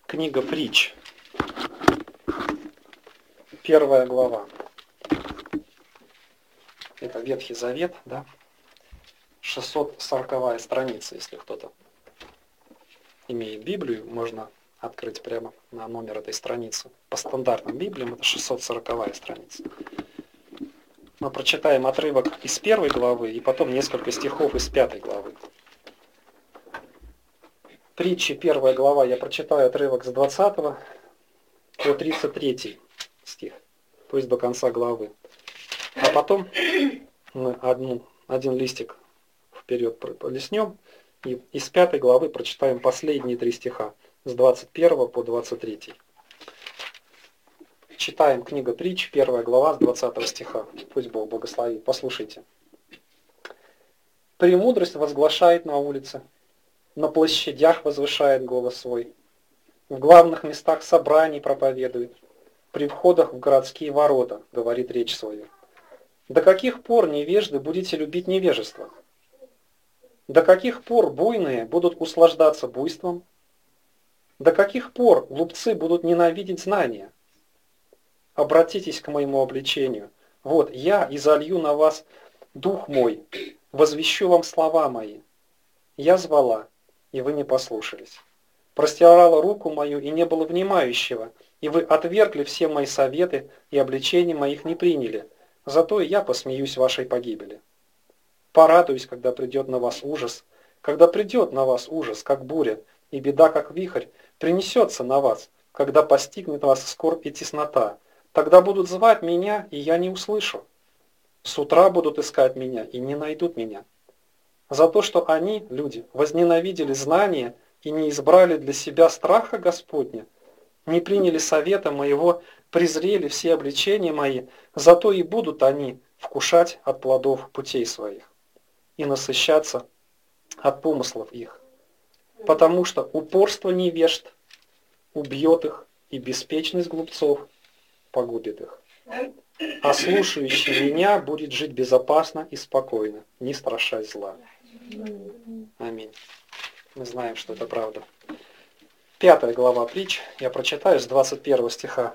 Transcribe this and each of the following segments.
Книга Притч, 1 глава. Это Ветхий Завет, да? 640 страница, если кто-то имеет Библию, можно открыть прямо на номер этой страницы. По стандартным Библиям это 640 страница. Мы прочитаем отрывок из 1 главы и потом несколько стихов из 5 главы. Притчи, 1 глава, я прочитаю отрывок с 20 по 33 стих, то есть до конца главы. А потом мы один листик вперед полистнем и из 5 главы прочитаем последние 3 стиха, с 21 по 23. Читаем книга Притч, 1 глава, с 20 стиха. Пусть Бог благословит. Послушайте. «Премудрость возглашает на улице, на площадях возвышает голос свой, в главных местах собраний проповедует, при входах в городские ворота говорит речь свою. До каких пор, невежды, будете любить невежество? До каких пор буйные будут услаждаться буйством? До каких пор глупцы будут ненавидеть знания? Обратитесь к моему обличению. Вот я изолью на вас дух мой, возвещу вам слова мои. Я звала, и вы не послушались. Простирала руку мою, и не было внимающего, и вы отвергли все мои советы, и обличения моих не приняли. Зато и я посмеюсь вашей погибели. Порадуюсь, когда придет на вас ужас, как буря, и беда, как вихрь, принесется на вас, когда постигнет вас скорбь и теснота. Тогда будут звать меня, и я не услышу. С утра будут искать меня, и не найдут меня. За то, что они, люди, возненавидели знания и не избрали для себя страха Господня, не приняли совета моего, презрели все обличения мои, зато и будут они вкушать от плодов путей своих и насыщаться от помыслов их. Потому что упорство невежд убьет их, и беспечность глупцов погубит их. А слушающий меня будет жить безопасно и спокойно, не страшась зла. Аминь. Мы знаем, что это правда. 5 глава Притч, я прочитаю с 21 стиха.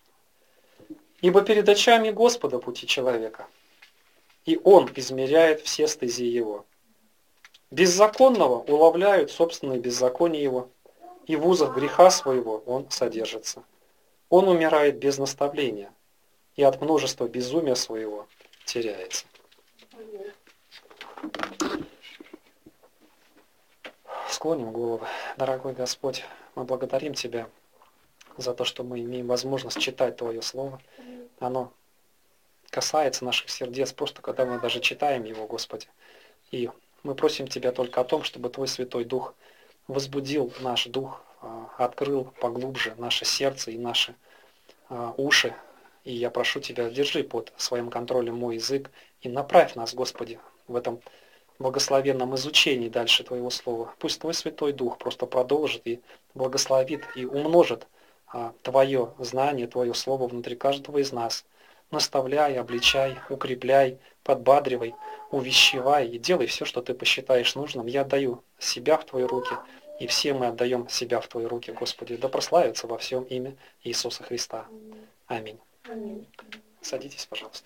«Ибо перед очами Господа пути человека, и Он измеряет все стези его. Беззаконного уловляют собственные беззакония его, и в узах греха своего он содержится. Он умирает без наставления, и от множества безумия своего теряется». Склоним головы. Дорогой Господь, мы благодарим Тебя за то, что мы имеем возможность читать Твое Слово. Оно касается наших сердец, просто когда мы даже читаем его, Господи. И мы просим Тебя только о том, чтобы Твой Святой Дух возбудил наш дух, открыл поглубже наше сердце и наши уши. И я прошу Тебя, держи под своим контролем мой язык и направь нас, Господи, в этом благословенном изучении дальше Твоего Слова. Пусть Твой Святой Дух просто продолжит и благословит и умножит Твое знание, Твое Слово внутри каждого из нас. Наставляй, обличай, укрепляй, подбадривай, увещевай и делай все, что Ты посчитаешь нужным. Я отдаю себя в Твои руки, и все мы отдаем себя в Твои руки, Господи. Да прославится во всем имя Иисуса Христа. Аминь. Аминь. Садитесь, пожалуйста.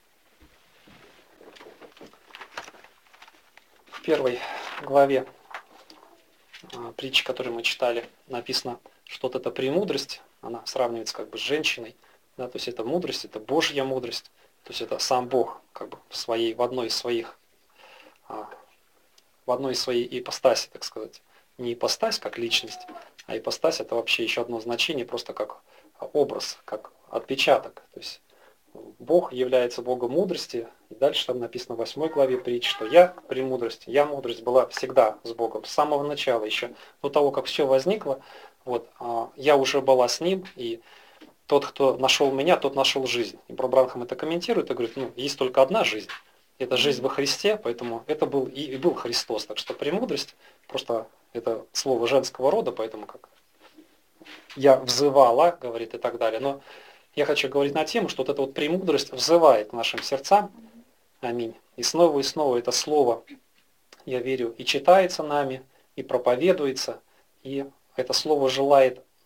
В 1 главе притчи, которую мы читали, написано, что вот эта премудрость, она сравнивается как бы с женщиной, да, то есть это мудрость, это Божья мудрость, то есть это сам Бог как бы в одной из своей ипостаси, так сказать. Не ипостась как личность, а ипостась это вообще еще одно значение, просто как образ, как отпечаток. То есть Бог является Богом мудрости, и дальше там написано в 8 главе притчи, что я мудрость была всегда с Богом, с самого начала, еще до того, как все возникло, вот, я уже была с Ним, и тот, кто нашел меня, тот нашел жизнь. И Бранхам это комментирует и говорит, есть только одна жизнь, это жизнь во Христе, поэтому это был и был Христос, так что премудрость, просто это слово женского рода, поэтому как я взывала, говорит и так далее, но я хочу говорить на тему, что вот эта вот премудрость взывает к нашим сердцам. Аминь. И снова это слово, я верю, и читается нами, и проповедуется, и это слово желает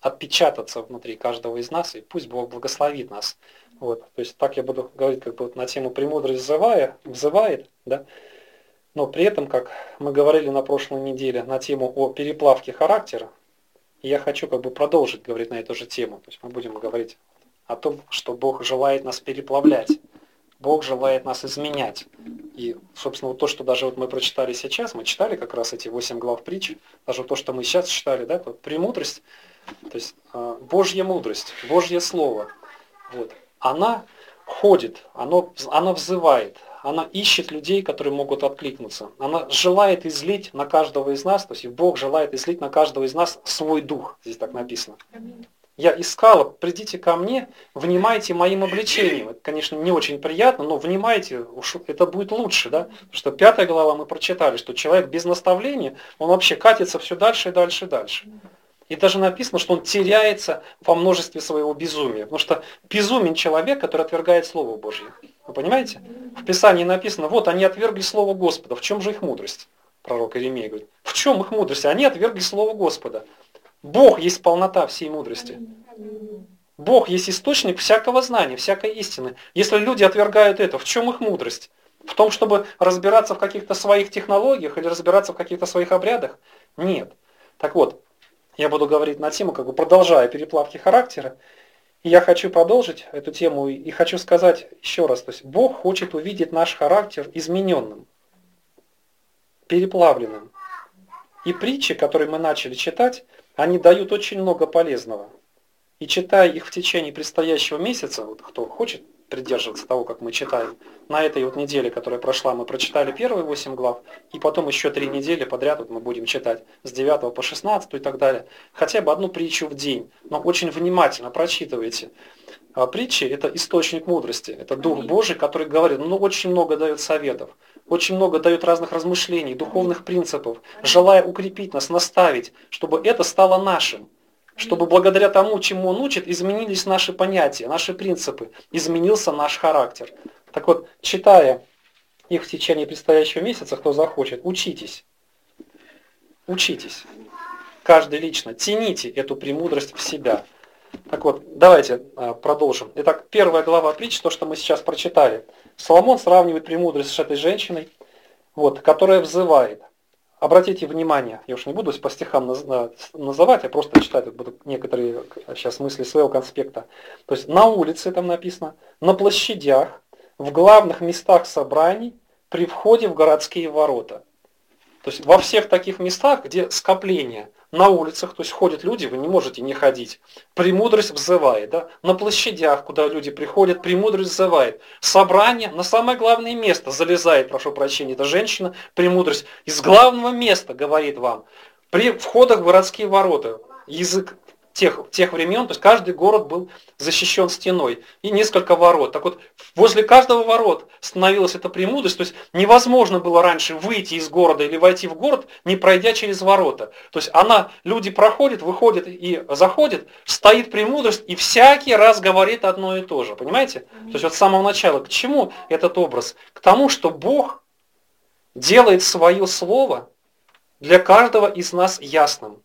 отпечататься внутри каждого из нас, и пусть Бог благословит нас. Вот. То есть так я буду говорить как бы вот на тему «Премудрость взывает», да? Но при этом, как мы говорили на прошлой неделе, на тему о переплавке характера, и я хочу как бы продолжить говорить на эту же тему. То есть мы будем говорить о том, что Бог желает нас переплавлять. Бог желает нас изменять. И, собственно, вот то, что даже вот мы прочитали сейчас, мы читали как раз эти 8 глав притчи, даже то, что мы сейчас читали, да, премудрость, то есть Божья мудрость, Божье Слово, вот, она ходит, она взывает, она ищет людей, которые могут откликнуться. Она желает излить на каждого из нас, то есть Бог желает излить на каждого из нас свой дух, здесь так написано. Я искала, придите ко мне, внимайте моим обличением. Это, конечно, не очень приятно, но внимайте, уж это будет лучше, да? Потому что 5 глава мы прочитали, что человек без наставления, он вообще катится все дальше и дальше и дальше. И даже написано, что он теряется во множестве своего безумия. Потому что безумен человек, который отвергает Слово Божье. Вы понимаете? В Писании написано, вот они отвергли Слово Господа. В чем же их мудрость? Пророк Иеремия говорит. В чем их мудрость? Они отвергли Слово Господа. Бог есть полнота всей мудрости. Бог есть источник всякого знания, всякой истины. Если люди отвергают это, в чем их мудрость? В том, чтобы разбираться в каких-то своих технологиях или разбираться в каких-то своих обрядах? Нет. Так вот, я буду говорить на тему, как бы продолжая переплавки характера. И я хочу продолжить эту тему и хочу сказать еще раз. То есть Бог хочет увидеть наш характер измененным, переплавленным. И притчи, которые мы начали читать, они дают очень много полезного. И читая их в течение предстоящего месяца, вот кто хочет придерживаться того, как мы читаем, на этой вот неделе, которая прошла, мы прочитали первые 8 глав, и потом еще 3 недели подряд вот мы будем читать с 9 по 16 и так далее. Хотя бы одну притчу в день, но очень внимательно прочитывайте. А притчи – это источник мудрости, это Дух Божий, который говорит, очень много дает советов, очень много дает разных размышлений, духовных принципов, желая укрепить нас, наставить, чтобы это стало нашим. Чтобы благодаря тому, чему он учит, изменились наши понятия, наши принципы, изменился наш характер. Так вот, читая их в течение предстоящего месяца, кто захочет, учитесь. Учитесь. Каждый лично. Тяните эту премудрость в себя. Так вот, давайте продолжим. Итак, 1 глава притч, то, что мы сейчас прочитали. Соломон сравнивает премудрость с этой женщиной, вот, которая взывает. Обратите внимание, я уж не буду по стихам называть, я просто читать буду некоторые сейчас мысли своего конспекта. То есть на улице там написано, на площадях, в главных местах собраний, при входе в городские ворота. То есть во всех таких местах, где скопление, на улицах, то есть ходят люди, вы не можете не ходить. Премудрость взывает, да? На площадях, куда люди приходят, премудрость взывает. Собрание на самое главное место залезает, прошу прощения, эта женщина, премудрость из главного места говорит вам. При входах в городские ворота, язык тех времен, то есть каждый город был защищен стеной и несколько ворот. Так вот, возле каждого ворот становилась эта премудрость, то есть невозможно было раньше выйти из города или войти в город, не пройдя через ворота. То есть люди проходят, выходят и заходят, стоит премудрость и всякий раз говорит одно и то же. Понимаете? То есть вот с самого начала, к чему этот образ? К тому, что Бог делает свое слово для каждого из нас ясным.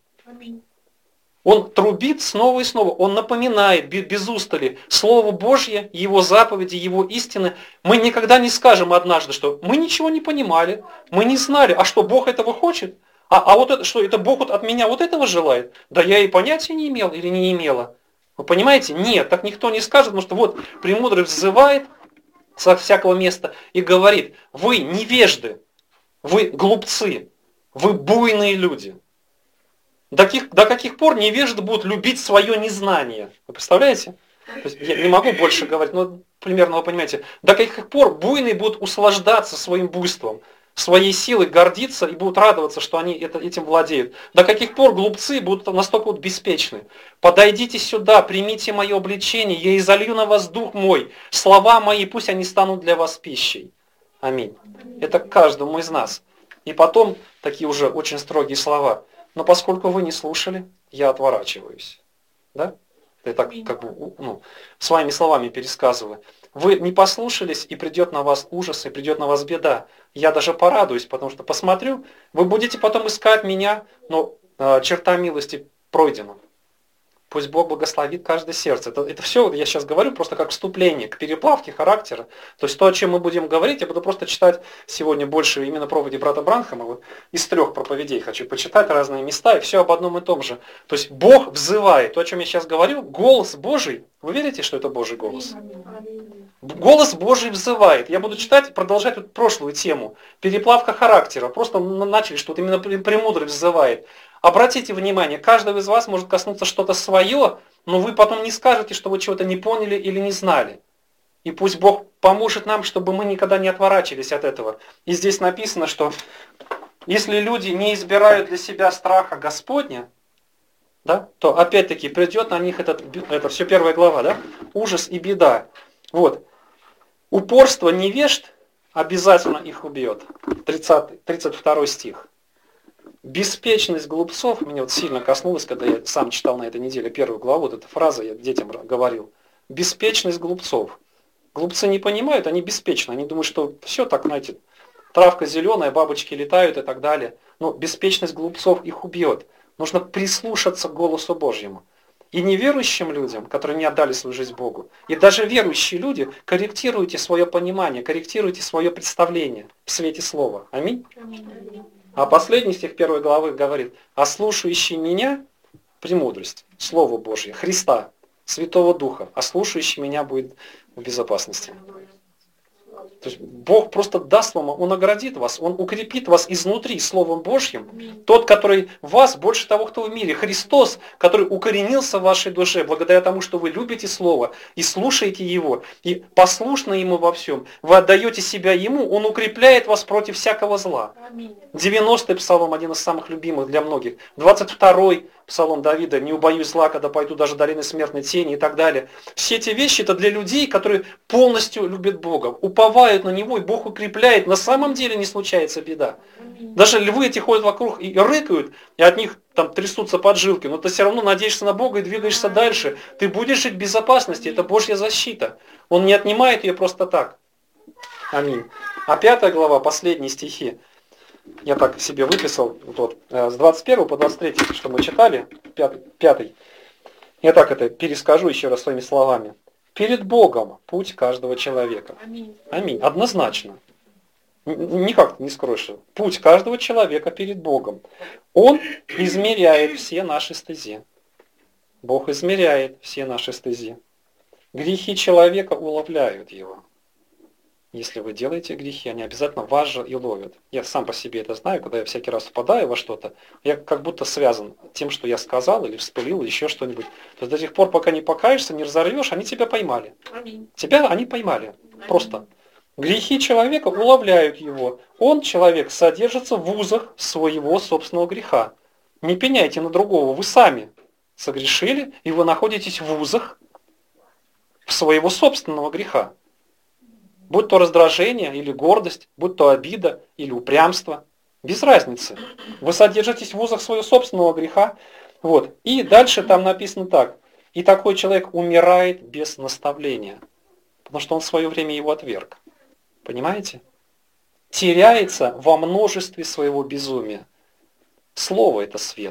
Он трубит снова и снова, он напоминает без устали Слово Божье, Его заповеди, Его истины. Мы никогда не скажем однажды, что мы ничего не понимали, мы не знали, а что Бог этого хочет? А вот это, что это Бог от меня вот этого желает? Да я и понятия не имел или не имела. Вы понимаете? Нет, так никто не скажет, потому что вот премудрость взывает со всякого места и говорит, вы невежды, вы глупцы, вы буйные люди. До каких пор невежды будут любить свое незнание? Вы представляете? То есть, я не могу больше говорить, но примерно вы понимаете. До каких пор буйные будут услаждаться своим буйством, своей силой гордиться и будут радоваться, что они этим владеют. До каких пор глупцы будут настолько беспечны. Подойдите сюда, примите мое обличение, я изолью на вас дух мой, слова мои, пусть они станут для вас пищей. Аминь. Это к каждому из нас. И потом такие уже очень строгие слова. Но поскольку вы не слушали, я отворачиваюсь. Да? Я так как бы своими словами пересказываю. Вы не послушались, и придет на вас ужас, и придет на вас беда. Я даже порадуюсь, потому что посмотрю, вы будете потом искать меня, но черта милости пройдена. Пусть Бог благословит каждое сердце. Это все, я сейчас говорю, просто как вступление к переплавке характера. То есть то, о чем мы будем говорить, я буду просто читать сегодня больше именно проповеди брата Бранхама. Вот из 3 проповедей хочу почитать разные места, и все об одном и том же. То есть Бог взывает. То, о чем я сейчас говорю, голос Божий. Вы верите, что это Божий голос? Голос Божий взывает. Я буду читать, продолжать вот прошлую тему. Переплавка характера. Просто начали, что вот именно премудрый взывает. Обратите внимание, каждого из вас может коснуться что-то свое, но вы потом не скажете, что вы чего-то не поняли или не знали. И пусть Бог поможет нам, чтобы мы никогда не отворачивались от этого. И здесь написано, что если люди не избирают для себя страха Господня, да, то опять-таки придет на них это все 1 глава, да, ужас и беда. Вот. Упорство невежд обязательно их убьет. 32 стих. Беспечность глупцов, меня вот сильно коснулась, когда я сам читал на этой неделе 1 главу, вот эта фраза, я детям говорил. Беспечность глупцов. Глупцы не понимают, они беспечны, они думают, что все так, знаете, травка зеленая, бабочки летают и так далее. Но беспечность глупцов их убьет. Нужно прислушаться к голосу Божьему. И неверующим людям, которые не отдали свою жизнь Богу, и даже верующие люди, корректируйте свое понимание, корректируйте свое представление в свете Слова. Аминь. А последний стих 1 главы говорит, а слушающий меня, премудрость, Слово Божье, Христа, Святого Духа, а слушающий меня будет в безопасности. То есть Бог просто даст вам, Он наградит вас, Он укрепит вас изнутри Словом Божьим. Тот, который в вас больше того, кто в мире. Христос, который укоренился в вашей душе, благодаря тому, что вы любите Слово и слушаете Его, и послушны Ему во всем. Вы отдаете себя Ему, Он укрепляет вас против всякого зла. 90-й псалом, один из самых любимых для многих. 22-й псалом Давида, не убоюсь зла, когда пойду даже долины смертной тени и так далее. Все эти вещи это для людей, которые полностью любят Бога, уповают на Него, и Бог укрепляет. На самом деле не случается беда. Даже львы эти ходят вокруг и рыкают, и от них там трясутся поджилки, но ты все равно надеешься на Бога и двигаешься дальше. Ты будешь жить в безопасности, это Божья защита. Он не отнимает ее просто так. Аминь. А 5 глава, последние стихи. Я так себе выписал, вот, с 21 по 23, что мы читали, 5. Я так это перескажу еще раз своими словами. Перед Богом путь каждого человека. Аминь. Аминь. Однозначно. Никак не скроешь. Путь каждого человека перед Богом. Он измеряет все наши стези. Бог измеряет все наши стези. Грехи человека уловляют его. Если вы делаете грехи, они обязательно вас же и ловят. Я сам по себе это знаю, когда я всякий раз впадаю во что-то, я как будто связан тем, что я сказал или вспылил, или еще что-нибудь. То есть до тех пор, пока не покаешься, не разорвешь, они тебя поймали. Аминь. Тебя они поймали. Аминь. Просто. Грехи человека уловляют его. Он, человек, содержится в узах своего собственного греха. Не пеняйте на другого, вы сами согрешили, и вы находитесь в узах своего собственного греха. Будь то раздражение или гордость, будь то обида или упрямство. Без разницы. Вы содержитесь в узах своего собственного греха. Вот. И дальше там написано так. И такой человек умирает без наставления. Потому что он в свое время его отверг. Понимаете? Теряется во множестве своего безумия. Слово – это свет.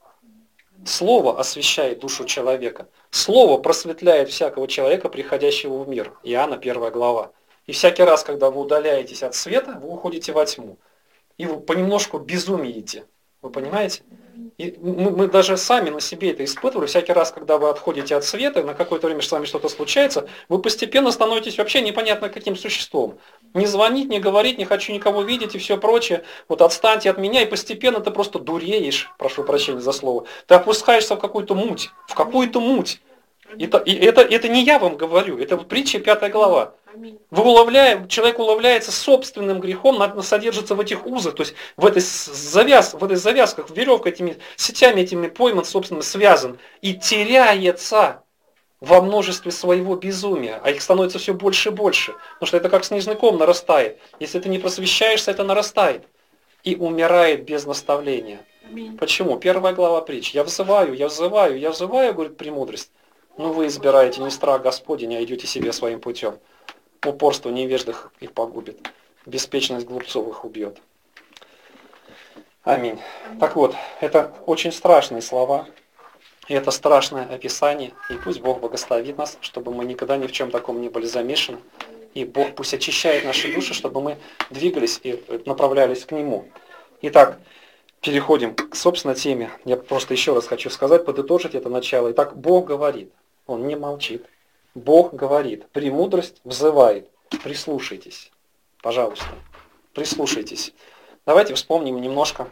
Слово освещает душу человека. Слово просветляет всякого человека, приходящего в мир. Иоанна 1 глава. И всякий раз, когда вы удаляетесь от света, вы уходите во тьму. И вы понемножку безумиете. Вы понимаете? И мы даже сами на себе это испытывали. Всякий раз, когда вы отходите от света, на какое-то время с вами что-то случается, вы постепенно становитесь вообще непонятно каким существом. Не звонить, не говорить, не хочу никого видеть и все прочее. Вот отстаньте от меня, и постепенно ты просто дуреешь, прошу прощения за слово. Ты опускаешься в какую-то муть. В какую-то муть. Это не я вам говорю, это притча 5 глава. Человек уловляется собственным грехом, содержится в этих узах, то есть в этой завязках, веревка этими сетями этими пойман, собственно, связан и теряется во множестве своего безумия, а их становится все больше и больше, потому что это как снежный ком нарастает. Если ты не просвещаешься, это нарастает и умирает без наставления. Почему? 1 глава притч. Я взываю, говорит премудрость. Но вы избираете не страх Господень, а идете себе своим путем. Упорство невеждых их погубит. Беспечность глупцов их убьет. Аминь. Так вот, это очень страшные слова. И это страшное описание, и пусть Бог благословит нас, чтобы мы никогда ни в чем таком не были замешаны. И Бог пусть очищает наши души, чтобы мы двигались и направлялись к Нему. Итак, переходим к собственной теме. Я просто еще раз хочу сказать, подытожить это начало. Итак, Бог говорит, Он не молчит. Бог говорит, премудрость взывает, прислушайтесь, пожалуйста, прислушайтесь. Давайте вспомним немножко,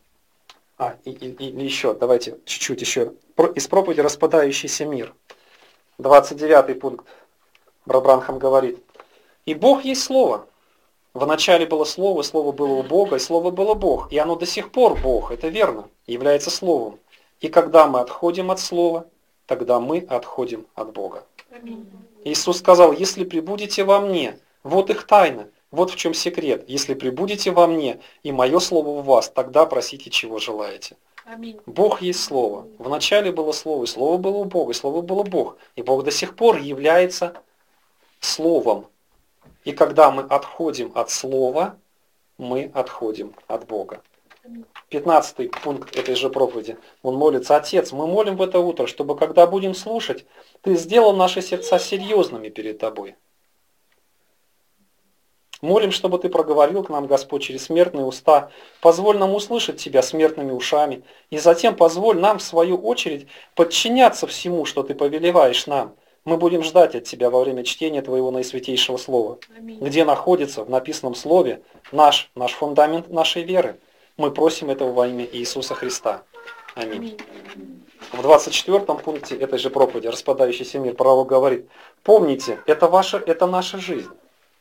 или еще, давайте чуть-чуть еще, из проповеди «Распадающийся мир». 29 пункт, брат Бранхам говорит, «И Бог есть Слово. Вначале было Слово, Слово было у Бога, и Слово было Бог. И оно до сих пор Бог, это верно, является Словом. И когда мы отходим от Слова, тогда мы отходим от Бога». Иисус сказал, если пребудете во мне, вот их тайна, вот в чем секрет. Если пребудете во мне, и мое слово в вас, тогда просите, чего желаете. Аминь. Бог есть Слово. Вначале было Слово, и Слово было у Бога, и Слово было Бог. И Бог до сих пор является Словом. И когда мы отходим от Слова, мы отходим от Бога. 15 пункт этой же проповеди. Он молится, Отец, мы молим в это утро, чтобы когда будем слушать, Ты сделал наши сердца серьезными перед Тобой. Молим, чтобы Ты проговорил к нам, Господь, через смертные уста. Позволь нам услышать Тебя смертными ушами. И затем позволь нам, в свою очередь, подчиняться всему, что Ты повелеваешь нам. Мы будем ждать от Тебя во время чтения Твоего наисвятейшего Слова. Аминь. Где находится в написанном Слове наш фундамент нашей веры. Мы просим этого во имя Иисуса Христа. Аминь. В 24 пункте этой же проповеди «Распадающийся мир» пророк говорит, помните, это наша жизнь.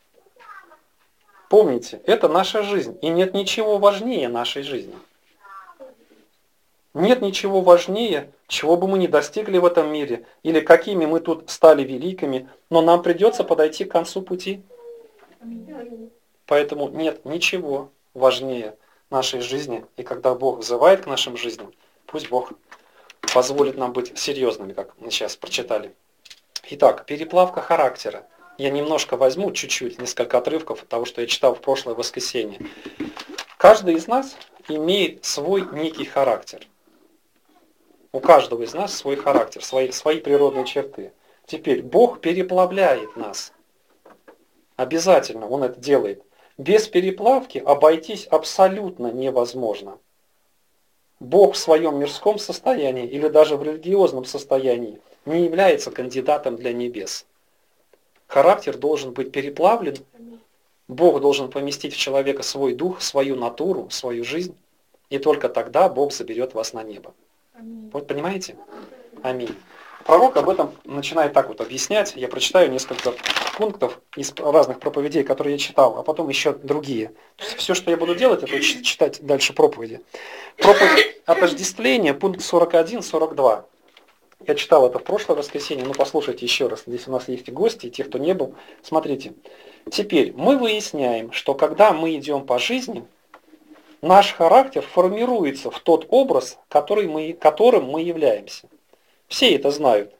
Помните, это наша жизнь, и нет ничего важнее нашей жизни. Нет ничего важнее, чего бы мы ни достигли в этом мире, или какими мы тут стали великими, но нам придется подойти к концу пути. Поэтому нет ничего важнее нашей жизни, и когда Бог взывает к нашим жизням, пусть Бог позволит нам быть серьезными, как мы сейчас прочитали. Итак, переплавка характера. Я немножко возьму, чуть-чуть, несколько отрывков от того, что я читал в прошлое воскресенье. Каждый из нас имеет свой некий характер. У каждого из нас свой характер, свои природные черты. Теперь Бог переплавляет нас. Обязательно Он это делает. Без переплавки обойтись абсолютно невозможно. Бог в своем мирском состоянии или даже в религиозном состоянии не является кандидатом для небес. Характер должен быть переплавлен. Бог должен поместить в человека свой дух, свою натуру, свою жизнь. И только тогда Бог заберет вас на небо. Вот понимаете? Аминь. Пророк об этом начинает так вот объяснять. Я прочитаю несколько пунктов из разных проповедей, которые я читал, а потом еще другие. Все, что я буду делать, это читать дальше проповеди. Проповедь отождествления, пункт 41-42. Я читал это в прошлое воскресенье, но послушайте еще раз. Здесь у нас есть и гости, и те, кто не был. Смотрите. Теперь мы выясняем, что когда мы идем по жизни, наш характер формируется в тот образ, которым мы являемся. Все это знают.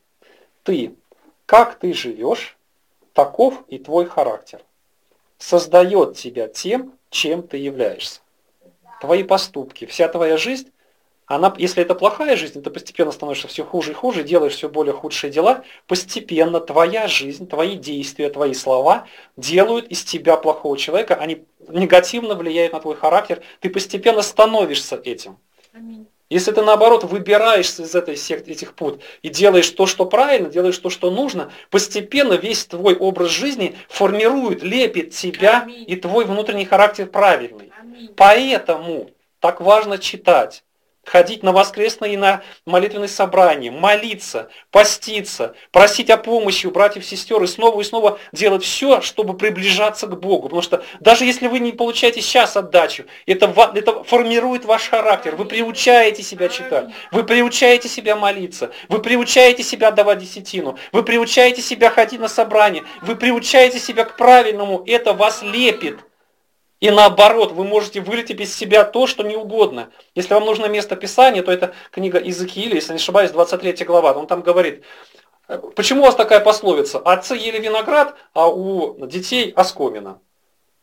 Как ты живешь, таков и твой характер. Создает тебя тем, чем ты являешься. Твои поступки, вся твоя жизнь, если это плохая жизнь, ты постепенно становишься все хуже и хуже, делаешь все более худшие дела, постепенно твоя жизнь, твои действия, твои слова делают из тебя плохого человека, они негативно влияют на твой характер, ты постепенно становишься этим. Аминь. Если ты, наоборот, выбираешься из этих пут и делаешь то, что правильно, делаешь то, что нужно, постепенно весь твой образ жизни формирует, лепит тебя. Аминь. И твой внутренний характер правильный. Аминь. Поэтому так важно читать, ходить на воскресные и на молитвенные собрания, молиться, поститься, просить о помощи у братьев и сестер и снова делать все, чтобы приближаться к Богу. Потому что даже если вы не получаете сейчас отдачу, это формирует ваш характер. Вы приучаете себя читать, вы приучаете себя молиться, вы приучаете себя давать десятину, вы приучаете себя ходить на собрания, вы приучаете себя к правильному, это вас лепит. И наоборот, вы можете вылепить из себя то, что не угодно. Если вам нужно место Писания, то это книга Иезекииля, если не ошибаюсь, 23 глава. Он там говорит, почему у вас такая пословица? Отцы ели виноград, а у детей оскомина.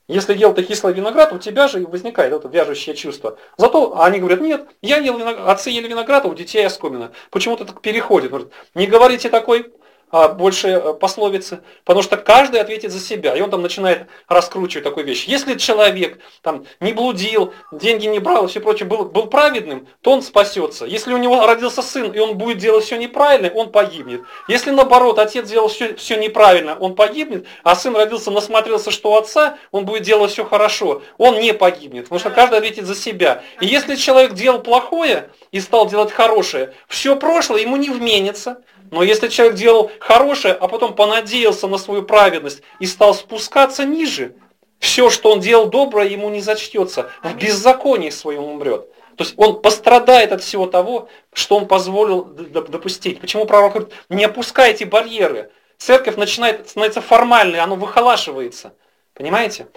Если ел ты кислый виноград, у тебя же возникает это вяжущее чувство. Зато они говорят, нет, я ел виноград, отцы ели виноград, а у детей оскомина. Почему-то так переходит. Говорят, не говорите такой больше пословицы, потому что каждый ответит за себя. И он там начинает раскручивать такую вещь. Если человек там не блудил, деньги не брал и все прочее, был праведным, то он спасется. Если у него родился сын, и он будет делать все неправильно, он погибнет. Если наоборот, отец делал все неправильно, он погибнет, а сын родился, насмотрелся, что у отца, он будет делать все хорошо, он не погибнет, потому что каждый ответит за себя. И если человек делал плохое и стал делать хорошее, все прошлое ему не вменится. Но если человек делал хорошее, а потом понадеялся на свою праведность и стал спускаться ниже, все, что он делал доброе, ему не зачтется. В беззаконии своем умрет. То есть он пострадает от всего того, что он позволил допустить. Почему пророк говорит, не опускайте барьеры. Церковь становится формальной, она выхолашивается. Понимаете?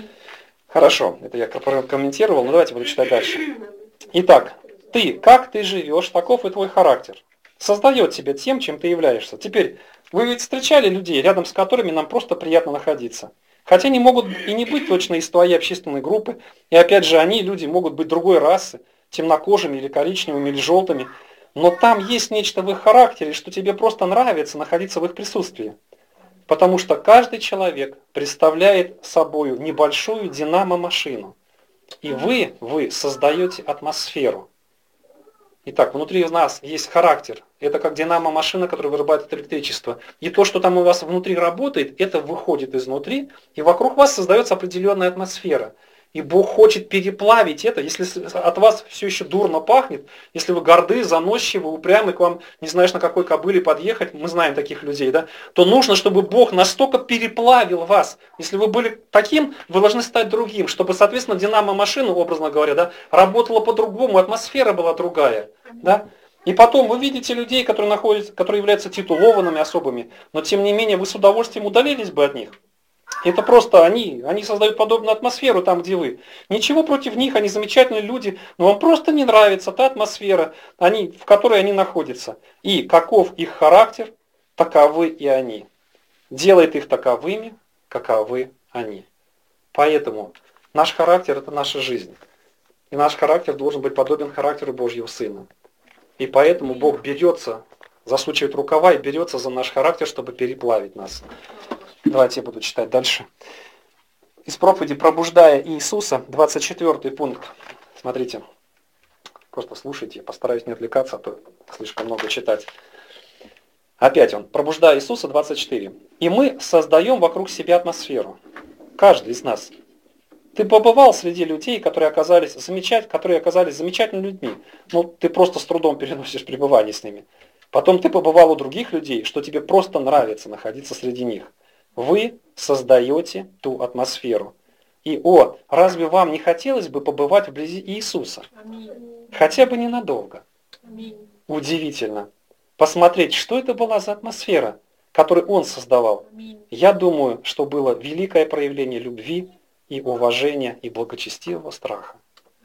Хорошо, это я комментировал, но давайте буду читать дальше. Итак, как ты живешь, таков и твой характер. Создает тебя тем, чем ты являешься. Теперь, вы ведь встречали людей, рядом с которыми нам просто приятно находиться. Хотя они могут и не быть точно из твоей общественной группы. И опять же, люди могут быть другой расы, темнокожими или коричневыми или желтыми. Но там есть нечто в их характере, что тебе просто нравится находиться в их присутствии. Потому что каждый человек представляет собою небольшую динамо-машину. И вы создаете атмосферу. Итак, внутри нас есть характер. Это как динамо-машина, которая вырабатывает электричество. И то, что там у вас внутри работает, это выходит изнутри, и вокруг вас создается определенная атмосфера. И Бог хочет переплавить это. Если от вас все еще дурно пахнет, если вы горды, заносчивы, упрямы, к вам не знаешь на какой кобыле подъехать, мы знаем таких людей, да, то нужно, чтобы Бог настолько переплавил вас. Если вы были таким, вы должны стать другим, чтобы, соответственно, динамо-машина, образно говоря, да, работала по-другому, атмосфера была другая. Да? И потом вы видите людей, которые являются титулованными особыми, но тем не менее вы с удовольствием удалились бы от них. Это просто они создают подобную атмосферу там, где вы. Ничего против них, они замечательные люди, но вам просто не нравится та атмосфера, в которой они находятся. И каков их характер, таковы и они. Делает их таковыми, каковы они. Поэтому наш характер – это наша жизнь. И наш характер должен быть подобен характеру Божьего Сына. И поэтому Бог засучивает рукава и берется за наш характер, чтобы переплавить нас. Давайте я буду читать дальше. Из проповеди «Пробуждая Иисуса», 24 пункт. Смотрите, просто слушайте, я постараюсь не отвлекаться, а то слишком много читать. Опять он, «Пробуждая Иисуса», 24. «И мы создаем вокруг себя атмосферу». Каждый из нас. Ты побывал среди людей, которые оказались замечательными людьми. Ну, ты просто с трудом переносишь пребывание с ними. Потом ты побывал у других людей, что тебе просто нравится находиться среди них. Вы создаете ту атмосферу. И разве вам не хотелось бы побывать вблизи Иисуса? Хотя бы ненадолго. Удивительно. Посмотреть, что это была за атмосфера, которую Он создавал. Я думаю, что было великое проявление любви и уважения и благочестивого страха.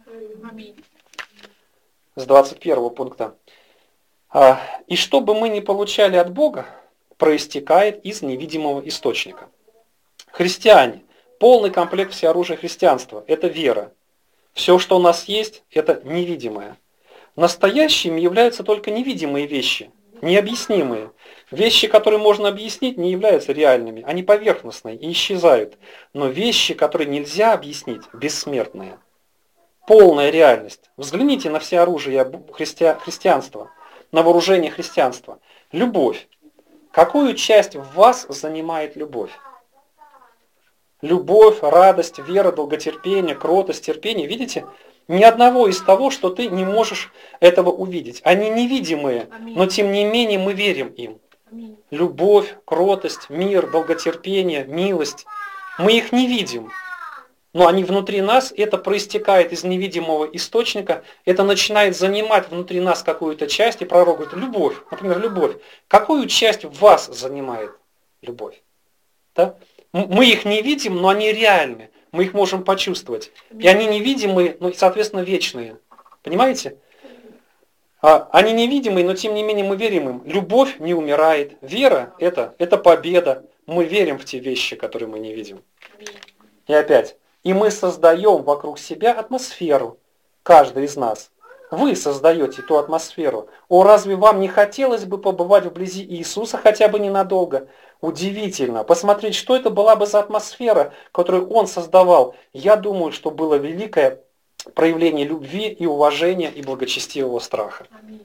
С 21 пункта. И что бы мы ни получали от Бога, проистекает из невидимого источника. Христиане, полный комплект всеоружия христианства – это вера. Все, что у нас есть, это невидимое. Настоящими являются только невидимые вещи, необъяснимые. Вещи, которые можно объяснить, не являются реальными, они поверхностные и исчезают. Но вещи, которые нельзя объяснить, бессмертные. Полная реальность. Взгляните на всеоружие христианства, на вооружение христианства. Любовь. Какую часть в вас занимает любовь? Любовь, радость, вера, долготерпение, кротость, терпение. Видите? Ни одного из того, что ты не можешь этого увидеть. Они невидимые, но тем не менее мы верим им. Любовь, кротость, мир, долготерпение, милость. Мы их не видим. Но они внутри нас, это проистекает из невидимого источника, это начинает занимать внутри нас какую-то часть, и пророк говорит, любовь, например, любовь. Какую часть в вас занимает любовь? Да? Мы их не видим, но они реальны, мы их можем почувствовать. И они невидимые, но, соответственно, вечные. Понимаете? Они невидимые, но тем не менее мы верим им. Любовь не умирает, вера это победа. Мы верим в те вещи, которые мы не видим. И опять. И мы создаем вокруг себя атмосферу, каждый из нас. Вы создаете ту атмосферу. О, разве вам не хотелось бы побывать вблизи Иисуса хотя бы ненадолго? Удивительно. Посмотреть, что это была бы за атмосфера, которую Он создавал. Я думаю, что было великое проявление любви и уважения и благочестивого страха.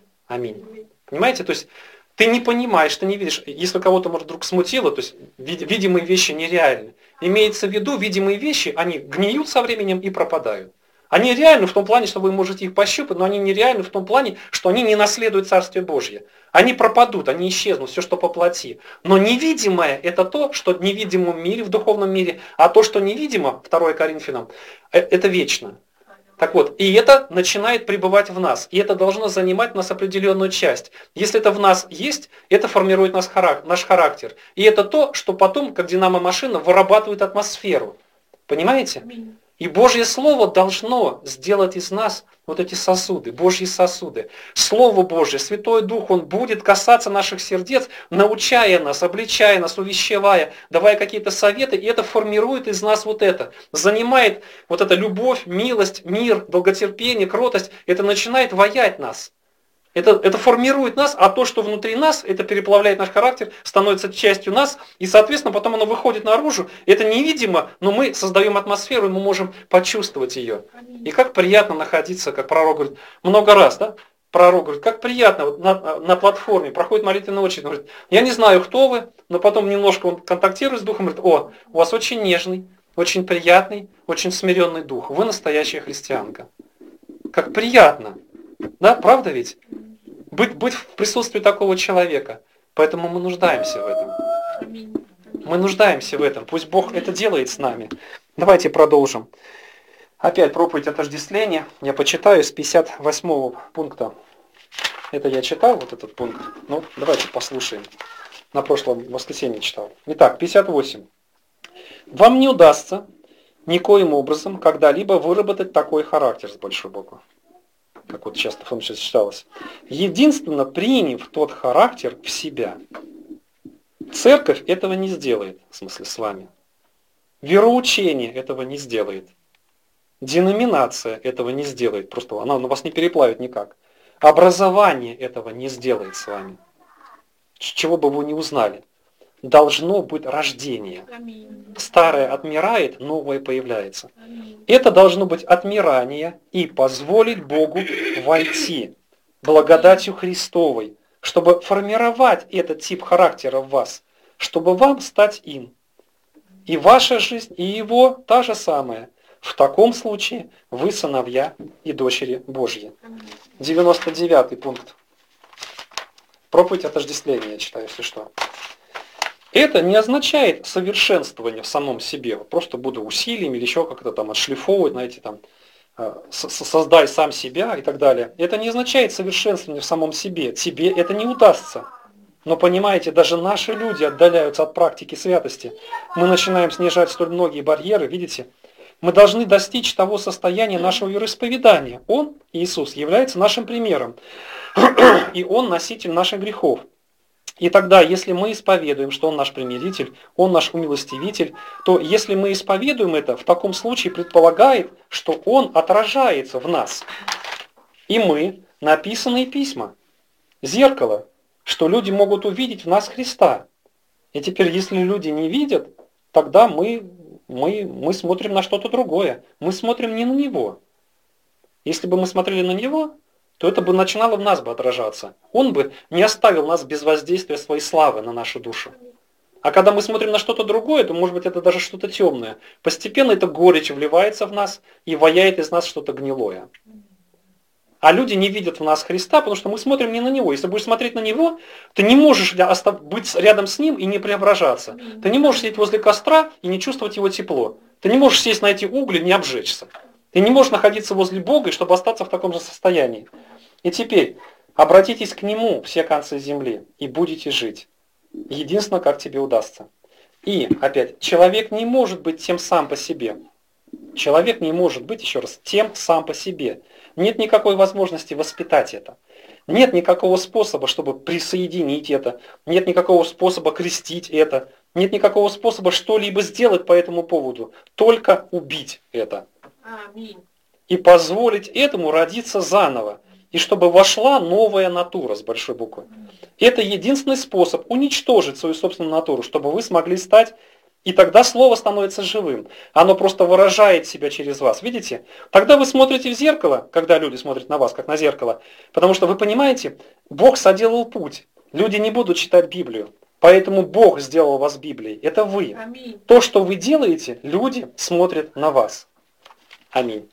Аминь. Понимаете? То есть ты не понимаешь, ты не видишь. Если кого-то, может, вдруг смутило, то есть видимые вещи нереальны. Имеется в виду, видимые вещи, они гниют со временем и пропадают. Они реальны в том плане, что вы можете их пощупать, но они нереальны в том плане, что они не наследуют Царствие Божье. Они пропадут, они исчезнут, все, что по плоти. Но невидимое – это то, что в невидимом мире, в духовном мире, а то, что невидимо, 2 Коринфянам, это вечно. Так вот, и это начинает пребывать в нас, и это должно занимать в нас определенную часть. Если это в нас есть, это формирует наш характер. И это то, что потом, как динамо-машина, вырабатывает атмосферу. Понимаете? И Божье Слово должно сделать из нас вот эти сосуды, Божьи сосуды. Слово Божье, Святой Дух, Он будет касаться наших сердец, научая нас, обличая нас, увещевая, давая какие-то советы, и это формирует из нас вот это. Занимает вот эта любовь, милость, мир, долготерпение, кротость, это начинает ваять нас. Это формирует нас, а то, что внутри нас, это переплавляет наш характер, становится частью нас, и, соответственно, потом оно выходит наружу. Это невидимо, но мы создаем атмосферу, и мы можем почувствовать ее. И как приятно находиться, как пророк говорит, много раз, да? Пророк говорит, как приятно вот на платформе, проходит молитвенная очередь, он говорит, я не знаю, кто вы, но потом немножко он контактирует с Духом, говорит, о, у вас очень нежный, очень приятный, очень смиренный Дух, вы настоящая христианка. Как приятно. Да, правда ведь? Быть в присутствии такого человека. Поэтому мы нуждаемся в этом. Мы нуждаемся в этом. Пусть Бог это делает с нами. Давайте продолжим. Опять проповедь отождествления. Я почитаю с 58 пункта. Это я читал, вот этот пункт. Ну, давайте послушаем. На прошлом воскресенье читал. Итак, 58. Вам не удастся никоим образом когда-либо выработать такой характер с большой буквы. Как вот часто сейчас читалось. Единственно, приняв тот характер в себя. Церковь этого не сделает, в смысле с вами. Вероучение этого не сделает. Деноминация этого не сделает. Просто она вас не переплавит никак. Образование этого не сделает с вами. Чего бы вы ни узнали. Должно быть рождение. Старое отмирает, новое появляется. Это должно быть отмирание и позволить Богу войти благодатью Христовой, чтобы формировать этот тип характера в вас, чтобы вам стать им. И ваша жизнь, и его та же самая. В таком случае вы сыновья и дочери Божьи. 99 пункт. Проповедь отождествления, я читаю, если что. Это не означает совершенствование в самом себе. Просто буду усилиями или еще как-то там отшлифовывать, знаете, там, создай сам себя и так далее. Это не означает совершенствование в самом себе. Тебе это не удастся. Но понимаете, даже наши люди отдаляются от практики святости. Мы начинаем снижать столь многие барьеры, видите? Мы должны достичь того состояния нашего вероисповедания. Он, Иисус, является нашим примером. И Он носитель наших грехов. И тогда, если мы исповедуем, что Он наш примиритель, Он наш умилостивитель, то если мы исповедуем это, в таком случае предполагает, что Он отражается в нас. И мы написанные письма, зеркало, что люди могут увидеть в нас Христа. И теперь, если люди не видят, тогда мы смотрим на что-то другое. Мы смотрим не на Него. Если бы мы смотрели на Него, то это бы начинало в нас бы отражаться. Он бы не оставил нас без воздействия своей славы на нашу душу. А когда мы смотрим на что-то другое, то может быть это даже что-то темное. Постепенно эта горечь вливается в нас и ваяет из нас что-то гнилое. А люди не видят в нас Христа, потому что мы смотрим не на Него. Если будешь смотреть на Него, ты не можешь быть рядом с Ним и не преображаться. Ты не можешь сидеть возле костра и не чувствовать Его тепло. Ты не можешь сесть на эти угли и не обжечься. Ты не можешь находиться возле Бога, чтобы остаться в таком же состоянии. И теперь обратитесь к Нему все концы земли и будете жить. Единственное, как тебе удастся. И, опять, человек не может быть тем сам по себе. Человек не может быть, еще раз, тем сам по себе. Нет никакой возможности воспитать это. Нет никакого способа, чтобы присоединить это. Нет никакого способа крестить это. Нет никакого способа что-либо сделать по этому поводу, только убить это. Аминь. И позволить этому родиться заново, и чтобы вошла новая натура с большой буквы. Это единственный способ уничтожить свою собственную натуру, чтобы вы смогли стать, и тогда слово становится живым. Оно просто выражает себя через вас. Видите? Тогда вы смотрите в зеркало, когда люди смотрят на вас, как на зеркало, потому что вы понимаете, Бог соделал путь. Люди не будут читать Библию. Поэтому Бог сделал вас Библией. Это вы. Аминь. То, что вы делаете, люди смотрят на вас. Аминь.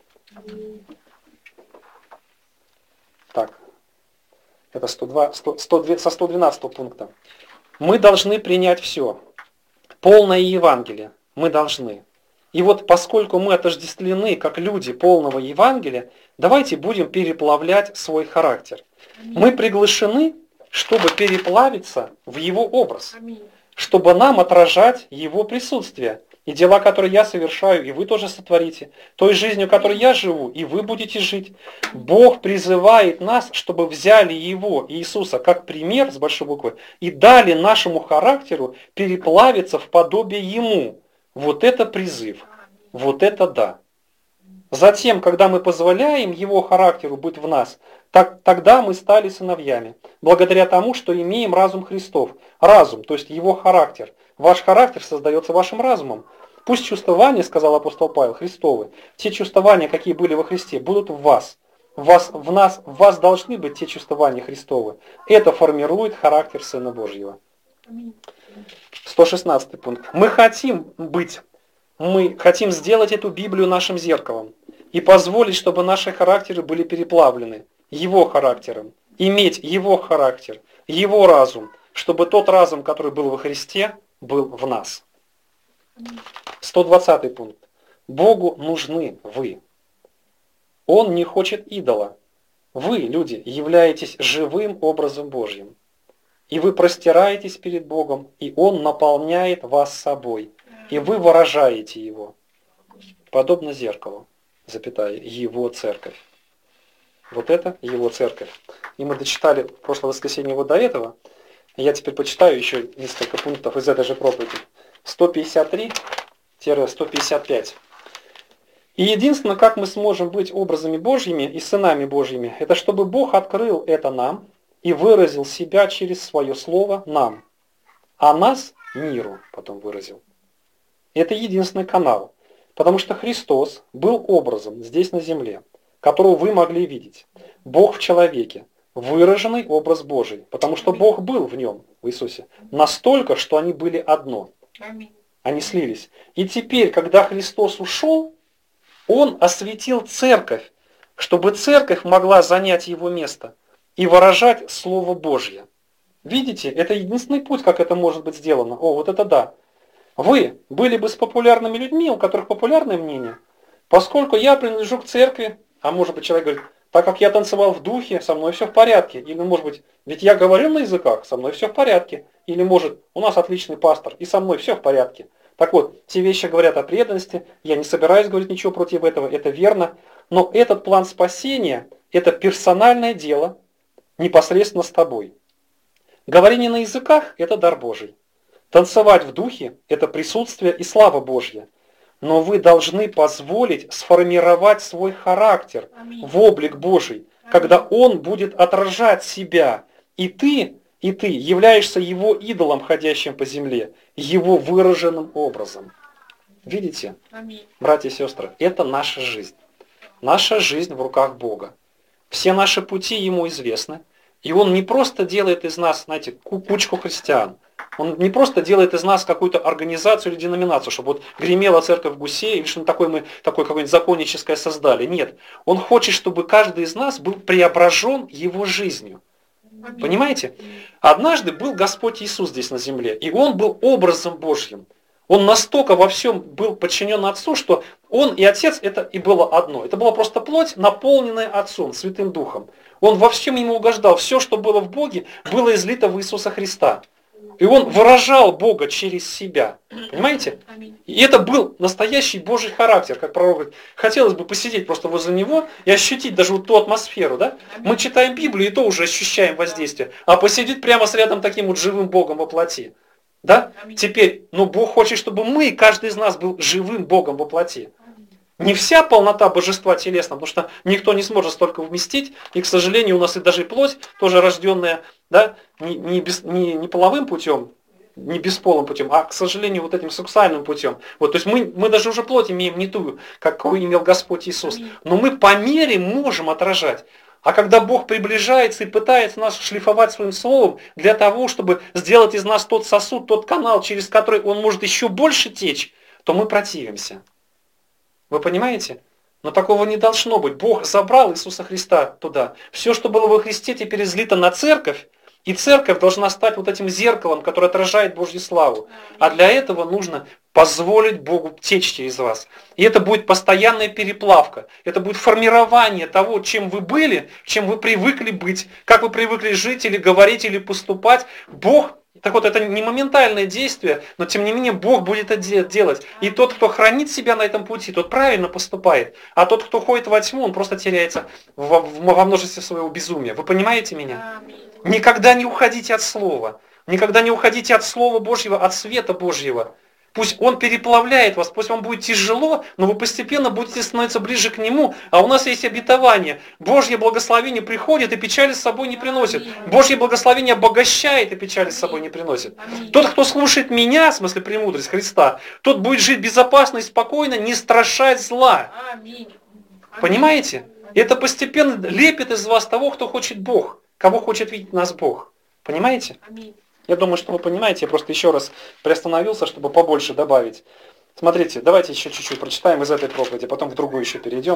Так, это 112 пункта. Мы должны принять все. Полное Евангелие. Мы должны. И вот поскольку мы отождествлены как люди полного Евангелия, давайте будем переплавлять свой характер. Мы приглашены, чтобы переплавиться в его образ. Аминь. Чтобы нам отражать его присутствие. И дела, которые я совершаю, и вы тоже сотворите. Той жизнью, которой я живу, и вы будете жить. Бог призывает нас, чтобы взяли Его, Иисуса, как пример, с большой буквы, и дали нашему характеру переплавиться в подобие Ему. Вот это призыв. Вот это да. Затем, когда мы позволяем Его характеру быть в нас, тогда мы стали сыновьями. Благодаря тому, что имеем разум Христов. Разум, то есть Его характер. Ваш характер создается вашим разумом. Пусть чувствования, сказал апостол Павел, Христовы, те чувствования, какие были во Христе, будут в вас. В вас должны быть те чувствования Христовы. Это формирует характер Сына Божьего. 116 пункт. Мы хотим сделать эту Библию нашим зеркалом и позволить, чтобы наши характеры были переплавлены Его характером, иметь Его характер, Его разум, чтобы тот разум, который был во Христе, был в нас. 120 пункт. Богу нужны вы. Он не хочет идола. Вы, люди, являетесь живым образом Божьим. И вы простираетесь перед Богом, и Он наполняет вас собой. И вы выражаете Его. Подобно зеркалу, Его церковь. Вот это Его церковь. И мы дочитали в прошлое воскресенье вот до этого. Я теперь почитаю еще несколько пунктов из этой же проповеди. 153-155. И единственное, как мы сможем быть образами Божьими и сынами Божьими, это чтобы Бог открыл это нам и выразил себя через свое слово нам, а нас миру потом выразил. Это единственный канал, потому что Христос был образом здесь на земле, которого вы могли видеть. Бог в человеке. Выраженный образ Божий, потому что Бог был в нем, в Иисусе, настолько, что они были одно. Они слились. И теперь, когда Христос ушел, Он осветил церковь, чтобы церковь могла занять Его место и выражать Слово Божье. Видите, это единственный путь, как это может быть сделано. О, вот это да. Вы были бы с популярными людьми, у которых популярное мнение, поскольку я принадлежу к церкви, а может быть человек говорит, так как я танцевал в духе, со мной все в порядке. Или может быть, ведь я говорил на языках, со мной все в порядке. Или может, у нас отличный пастор, и со мной все в порядке. Так вот, те вещи говорят о преданности, я не собираюсь говорить ничего против этого, это верно. Но этот план спасения, это персональное дело непосредственно с тобой. Говорение на языках – это дар Божий. Танцевать в духе – это присутствие и слава Божья. Но вы должны позволить сформировать свой характер в облик Божий, когда Он будет отражать себя. И ты являешься Его идолом, ходящим по земле, Его выраженным образом. Видите, братья и сестры, это наша жизнь. Наша жизнь в руках Бога. Все наши пути Ему известны. И Он не просто делает из нас, знаете, кучку христиан. Он не просто делает из нас какую-то организацию или деноминацию, чтобы вот гремела церковь Гусей, или что-то такое мы такое какое-нибудь законническое создали. Нет. Он хочет, чтобы каждый из нас был преображен Его жизнью. Понимаете? Однажды был Господь Иисус здесь на земле, и Он был образом Божьим. Он настолько во всем был подчинен Отцу, что Он и Отец это и было одно. Это была просто плоть, наполненная Отцом, Святым Духом. Он во всем Ему угождал. Все, что было в Боге, было излито в Иисуса Христа. И Он выражал Бога через себя. Понимаете? И это был настоящий Божий характер, как пророк говорит. Хотелось бы посидеть просто возле Него и ощутить даже вот ту атмосферу. Да? Мы читаем Библию, и то уже ощущаем воздействие. А посидеть прямо с рядом таким вот живым Богом во плоти. Да? Теперь, Бог хочет, чтобы мы, каждый из нас был живым Богом во плоти. Не вся полнота божества телесна, потому что никто не сможет столько вместить, и, к сожалению, у нас и даже плоть, тоже рожденная, да, не половым путем, не бесполым путем, а, к сожалению, вот этим сексуальным путем. Вот, то есть мы даже уже плоть имеем не ту, какую имел Господь Иисус. Но мы по мере можем отражать. А когда Бог приближается и пытается нас шлифовать своим словом для того, чтобы сделать из нас тот сосуд, тот канал, через который Он может еще больше течь, то мы противимся. Вы понимаете? Но такого не должно быть. Бог забрал Иисуса Христа туда. Все, что было во Христе, теперь излито на церковь. И церковь должна стать вот этим зеркалом, которое отражает Божью славу. А для этого нужно позволить Богу течь через вас. И это будет постоянная переплавка. Это будет формирование того, чем вы были, чем вы привыкли быть, как вы привыкли жить или говорить, или поступать. Бог, так вот, это не моментальное действие, но тем не менее Бог будет это делать. И тот, кто хранит себя на этом пути, тот правильно поступает. А тот, кто ходит во тьму, он просто теряется во множестве своего безумия. Вы понимаете меня? Никогда не уходите от Слова. Никогда не уходите от Слова Божьего, от света Божьего. Пусть Он переплавляет вас, пусть вам будет тяжело, но вы постепенно будете становиться ближе к Нему. А у нас есть обетование. Божье благословение приходит и печали с собой не приносит. Божье благословение обогащает и печали с собой не приносит. Тот, кто слушает меня, в смысле премудрость Христа, тот будет жить безопасно и спокойно, не страшать зла. Понимаете? Это постепенно лепит из вас того, кто хочет Бог. Кого хочет видеть нас Бог. Понимаете? Я думаю, что вы понимаете, я просто еще раз приостановился, чтобы побольше добавить. Смотрите, давайте еще чуть-чуть прочитаем из этой проповеди, потом в другую еще перейдем.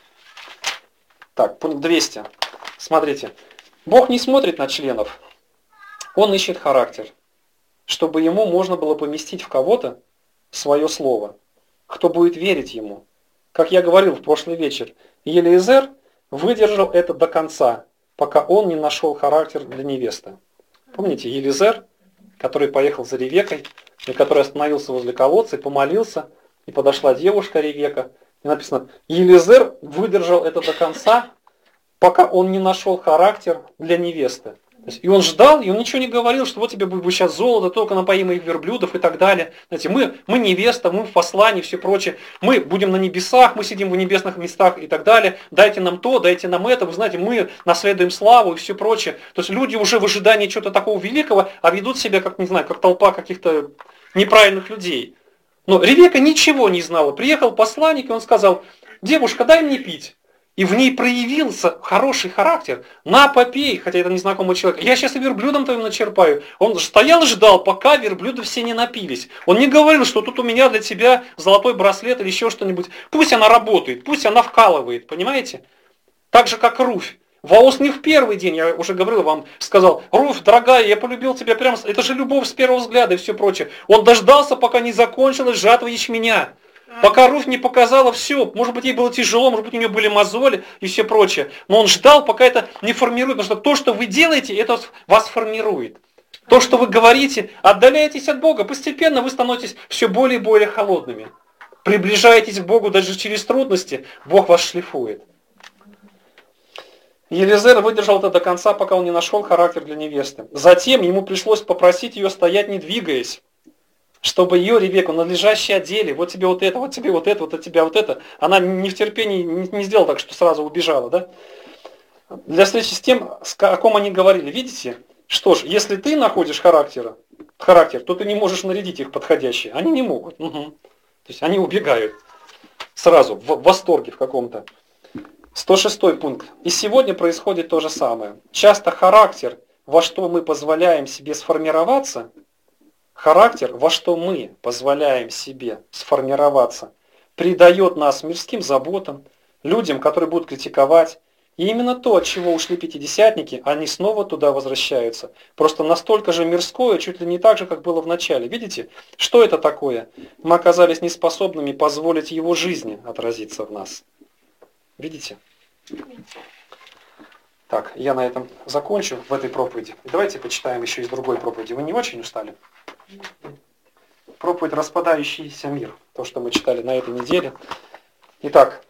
Так, пункт 200. Смотрите. Бог не смотрит на членов, Он ищет характер, чтобы Ему можно было поместить в кого-то свое слово. Кто будет верить Ему? Как я говорил в прошлый вечер, Елиезер выдержал это до конца, пока он не нашел характер для невесты. Помните, Елизер, который поехал за Ревекой, и который остановился возле колодца и помолился, и подошла девушка Ревека. И написано, Елизер выдержал это до конца, пока он не нашел характер для невесты. То есть, и он ждал, и он ничего не говорил, что вот тебе будет сейчас золото, только напои моих верблюдов и так далее. Знаете, мы невеста, мы в послании, все прочее. Мы будем на небесах, мы сидим в небесных местах и так далее. Дайте нам то, дайте нам это. Вы знаете, мы наследуем славу и все прочее. То есть люди уже в ожидании чего-то такого великого, а ведут себя, как, не знаю, как толпа каких-то неправильных людей. Но Ревека ничего не знала. Приехал посланник, и он сказал, девушка, дай мне пить. И в ней проявился хороший характер. На, попей, хотя это незнакомый человек. Я сейчас и верблюдом твоим начерпаю. Он стоял и ждал, пока верблюды все не напились. Он не говорил, что тут у меня для тебя золотой браслет или еще что-нибудь. Пусть она работает, пусть она вкалывает, понимаете? Так же, как Руфь. Воос не в первый день, я уже говорил вам, сказал, Руфь, дорогая, я полюбил тебя прямо, это же любовь с первого взгляда и все прочее. Он дождался, пока не закончилась жатва ячменя. Пока Руфь не показала все, может быть, ей было тяжело, может быть, у нее были мозоли и все прочее. Но он ждал, пока это не формирует, потому что то, что вы делаете, это вас формирует. То, что вы говорите, отдаляетесь от Бога, постепенно вы становитесь все более и более холодными. Приближаетесь к Богу даже через трудности, Бог вас шлифует. Елизер выдержал это до конца, пока он не нашел характер для невесты. Затем ему пришлось попросить ее стоять, не двигаясь, чтобы ее, Ревеку, надлежащие одели, вот тебе вот это, вот тебе вот это, вот от тебя вот это. Она не в терпении не сделала так, что сразу убежала, да? Для встречи с тем, о ком они говорили, видите? Что ж, если ты находишь характер, то ты не можешь нарядить их подходящие. Они не могут. Угу. То есть они убегают сразу, в восторге в каком-то. 106 пункт. И сегодня происходит то же самое. Часто характер, во что мы позволяем себе сформироваться, придает нас мирским заботам, людям, которые будут критиковать. И именно то, от чего ушли пятидесятники, они снова туда возвращаются. Просто настолько же мирское, чуть ли не так же, как было в начале. Видите, что это такое? Мы оказались неспособными позволить его жизни отразиться в нас. Видите? Так, я на этом закончу в этой проповеди. Давайте почитаем еще из другой проповеди. Вы не очень устали? Проповедь «Распадающийся мир». То, что мы читали на этой неделе. Итак,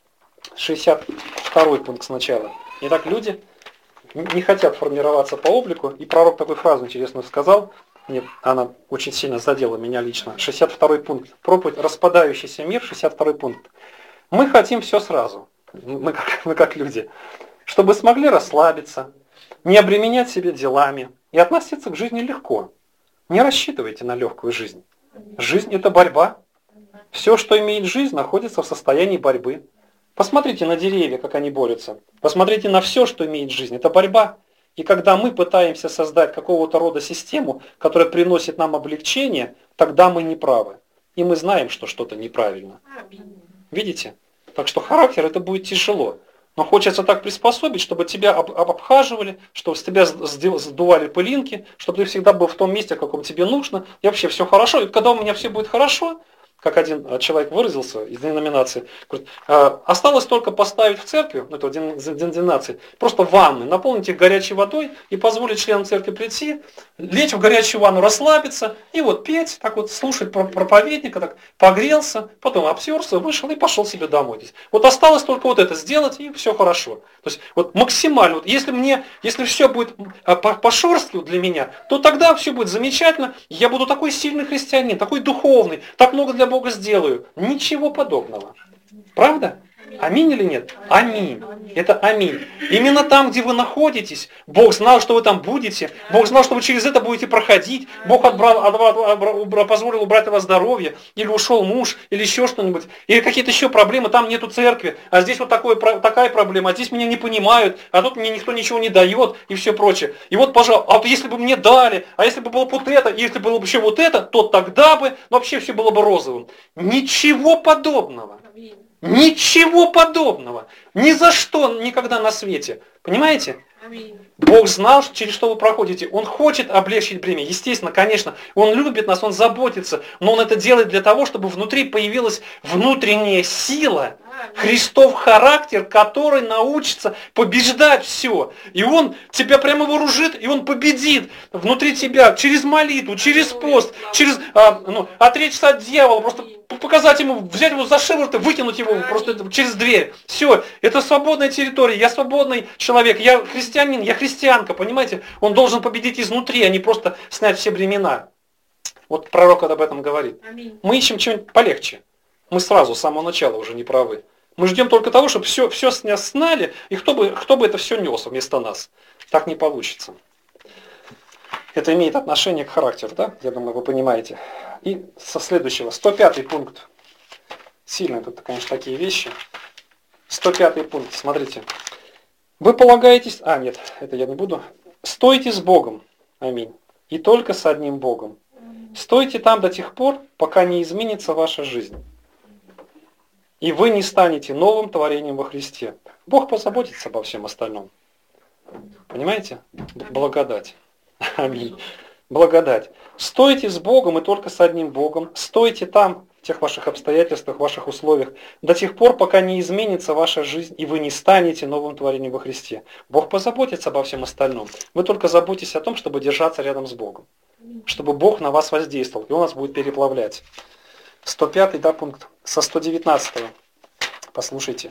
62 пункт сначала. Итак, люди не хотят формироваться по облику. И пророк такую фразу интересную сказал. Она очень сильно задела меня лично. 62-й пункт. Проповедь «Распадающийся мир», 62-й пункт. Мы хотим все сразу. Мы как люди. Чтобы смогли расслабиться, не обременять себя делами и относиться к жизни легко. Не рассчитывайте на легкую жизнь. Жизнь – это борьба. Все, что имеет жизнь, находится в состоянии борьбы. Посмотрите на деревья, как они борются. Посмотрите на все, что имеет жизнь. Это борьба. И когда мы пытаемся создать какого-то рода систему, которая приносит нам облегчение, тогда мы не правы. И мы знаем, что что-то неправильно. Видите? Так что характер это будет тяжело. Но хочется так приспособить, чтобы тебя обхаживали, чтобы с тебя сдували пылинки, чтобы ты всегда был в том месте, в каком тебе нужно. И вообще все хорошо. И когда у меня все будет хорошо, как один человек выразился из деноминации, говорит, осталось только поставить в церкви, это деноминации, просто ванны, наполнить их горячей водой и позволить членам церкви прийти, лечь в горячую ванну, расслабиться и вот петь, так вот слушать проповедника, так погрелся, потом обтерся, вышел и пошел себе домой. Вот осталось только вот это сделать и все хорошо. То есть вот максимально, вот если все будет по-шорстке для меня, то тогда все будет замечательно, я буду такой сильный христианин, такой духовный, так много для Бога сделаю. Ничего подобного. Правда? Аминь или нет? Аминь. Это аминь. Именно там, где вы находитесь, Бог знал, что вы там будете. Бог знал, что вы через это будете проходить. Бог позволил убрать у вас здоровье. Или ушел муж, или еще что-нибудь. Или какие-то еще проблемы. Там нету церкви. А здесь вот такая проблема. А здесь меня не понимают. А тут мне никто ничего не дает. И все прочее. И вот, пожалуйста, а вот если бы мне дали, а если бы было вот это, если было бы еще вот это, то тогда бы вообще все было бы розовым. Ничего подобного. Ничего подобного. Ни за что никогда на свете. Понимаете? Бог знал, через что вы проходите. Он хочет облегчить бремя. Естественно, конечно, Он любит нас, Он заботится. Но Он это делает для того, чтобы внутри появилась внутренняя сила. Христов характер, который научится побеждать все. И Он тебя прямо вооружит, и Он победит внутри тебя через молитву, через пост, через отречься от дьявола, просто показать ему, взять его за шиворот и выкинуть его просто через дверь. Все, это свободная территория, я свободный человек, я христианин, я христианка, понимаете? Он должен победить изнутри, а не просто снять все бремена. Вот пророк об этом говорит. Мы ищем что-нибудь полегче. Мы сразу, с самого начала уже не правы. Мы ждем только того, чтобы все с нас сняли, и кто бы это все нес вместо нас. Так не получится. Это имеет отношение к характеру, да? Я думаю, вы понимаете. И со следующего, 105-й пункт. Сильно тут, конечно, такие вещи. 105-й пункт, смотрите. Вы полагаетесь... нет, это я не буду. Стойте с Богом. Аминь. И только с одним Богом. Стойте там до тех пор, пока не изменится ваша жизнь. И вы не станете новым творением во Христе. Бог позаботится обо всем остальном. Понимаете? Благодать. Аминь. Благодать. Стойте с Богом и только с одним Богом. Стойте там, в тех ваших обстоятельствах, в ваших условиях, до тех пор, пока не изменится ваша жизнь, и вы не станете новым творением во Христе. Бог позаботится обо всем остальном. Вы только заботитесь о том, чтобы держаться рядом с Богом. Чтобы Бог на вас воздействовал, и Он вас будет переплавлять. 105-й, да, пункт. Со 119-го. Послушайте.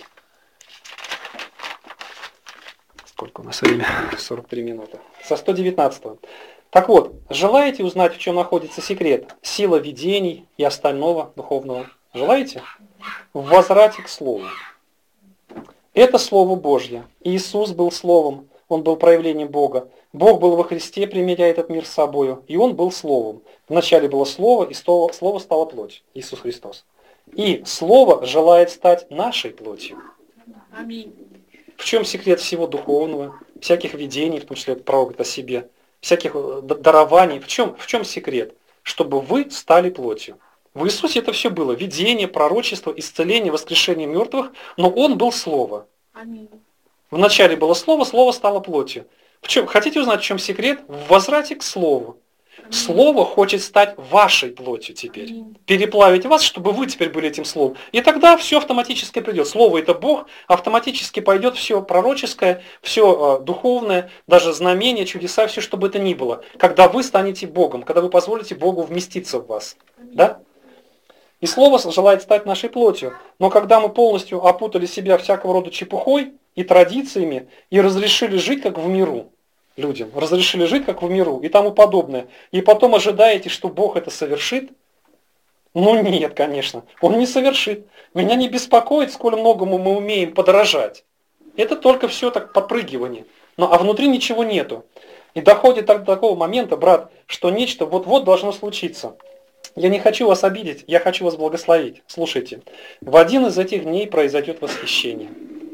Сколько у нас время? 43 минуты. Со 119-го. Так вот, желаете узнать, в чем находится секрет? Сила видений и остального духовного. Желаете? В возврате к Слову. Это Слово Божье. Иисус был Словом. Он был проявлением Бога. Бог был во Христе, примиряя этот мир с собою. И Он был Словом. Вначале было Слово, и Слово стало плоть. Иисус Христос. И Слово желает стать нашей плотью. Аминь. В чем секрет всего духовного, всяких видений, в том числе пророк о себе, всяких дарований? В чем секрет? Чтобы вы стали плотью. В Иисусе это все было. Видение, пророчество, исцеление, воскрешение мертвых. Но Он был Слово. Аминь. Вначале было Слово, Слово стало плотью. Хотите узнать, в чем секрет? В возврате к Слову. Слово хочет стать вашей плотью теперь. Переплавить вас, чтобы вы теперь были этим Словом. И тогда все автоматически придет. Слово это Бог, автоматически пойдет все пророческое, все духовное, даже знамения, чудеса, все, что бы это ни было. Когда вы станете Богом, когда вы позволите Богу вместиться в вас. Да? И Слово желает стать нашей плотью. Но когда мы полностью опутали себя всякого рода чепухой и традициями, и разрешили жить как в миру, людям, разрешили жить как в миру и тому подобное, и потом ожидаете, что Бог это совершит? Ну нет, конечно, Он не совершит. Меня не беспокоит, сколь многому мы умеем подражать. Это только все так подпрыгивание. А внутри ничего нету. И доходит до такого момента, брат, что нечто вот-вот должно случиться. Я не хочу вас обидеть, я хочу вас благословить. Слушайте, в один из этих дней произойдет восхищение.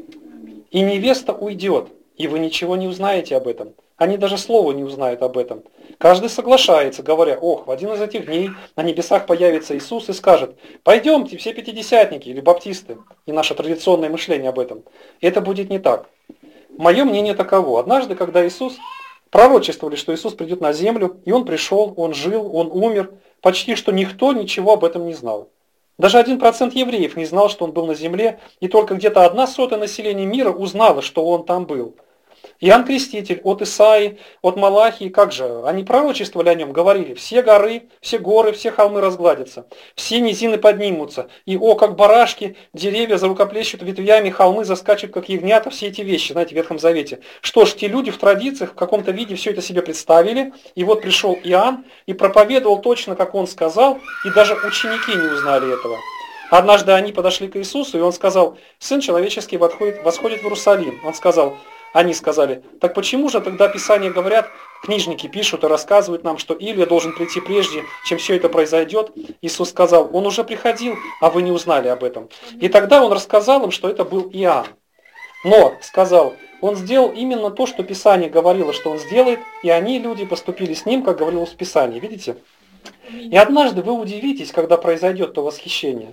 И невеста уйдет, и вы ничего не узнаете об этом. Они даже слова не узнают об этом. Каждый соглашается, говоря: ох, в один из этих дней на небесах появится Иисус и скажет: пойдемте, все пятидесятники или баптисты, и наше традиционное мышление об этом. Это будет не так. Мое мнение таково. Однажды, когда пророчествовали, что Иисус придет на землю, и Он пришел, Он жил, Он умер, почти что никто ничего об этом не знал. Даже 1% евреев не знал, что Он был на земле, и только где-то 1/100 населения мира узнало, что Он там был. Иоанн Креститель от Исаии, от Малахии, как же, они пророчествовали о нем, говорили: все горы, все горы, все холмы разгладятся, все низины поднимутся, и как барашки, деревья зарукоплещут ветвями, холмы заскачут, как ягнята, все эти вещи, знаете, в Ветхом Завете. Что ж, те люди в традициях в каком-то виде все это себе представили, и вот пришел Иоанн и проповедовал точно, как он сказал, и даже ученики не узнали этого. Однажды они подошли к Иисусу, и он сказал: Сын человеческий восходит в Иерусалим. Они сказали: так почему же тогда Писания говорят, книжники пишут и рассказывают нам, что Илия должен прийти прежде, чем все это произойдет? Иисус сказал: он уже приходил, а вы не узнали об этом. И тогда он рассказал им, что это был Иоанн. Но, сказал, он сделал именно то, что Писание говорило, что он сделает, и они, люди, поступили с ним, как говорилось в Писании. Видите? И однажды вы удивитесь, когда произойдет то восхищение.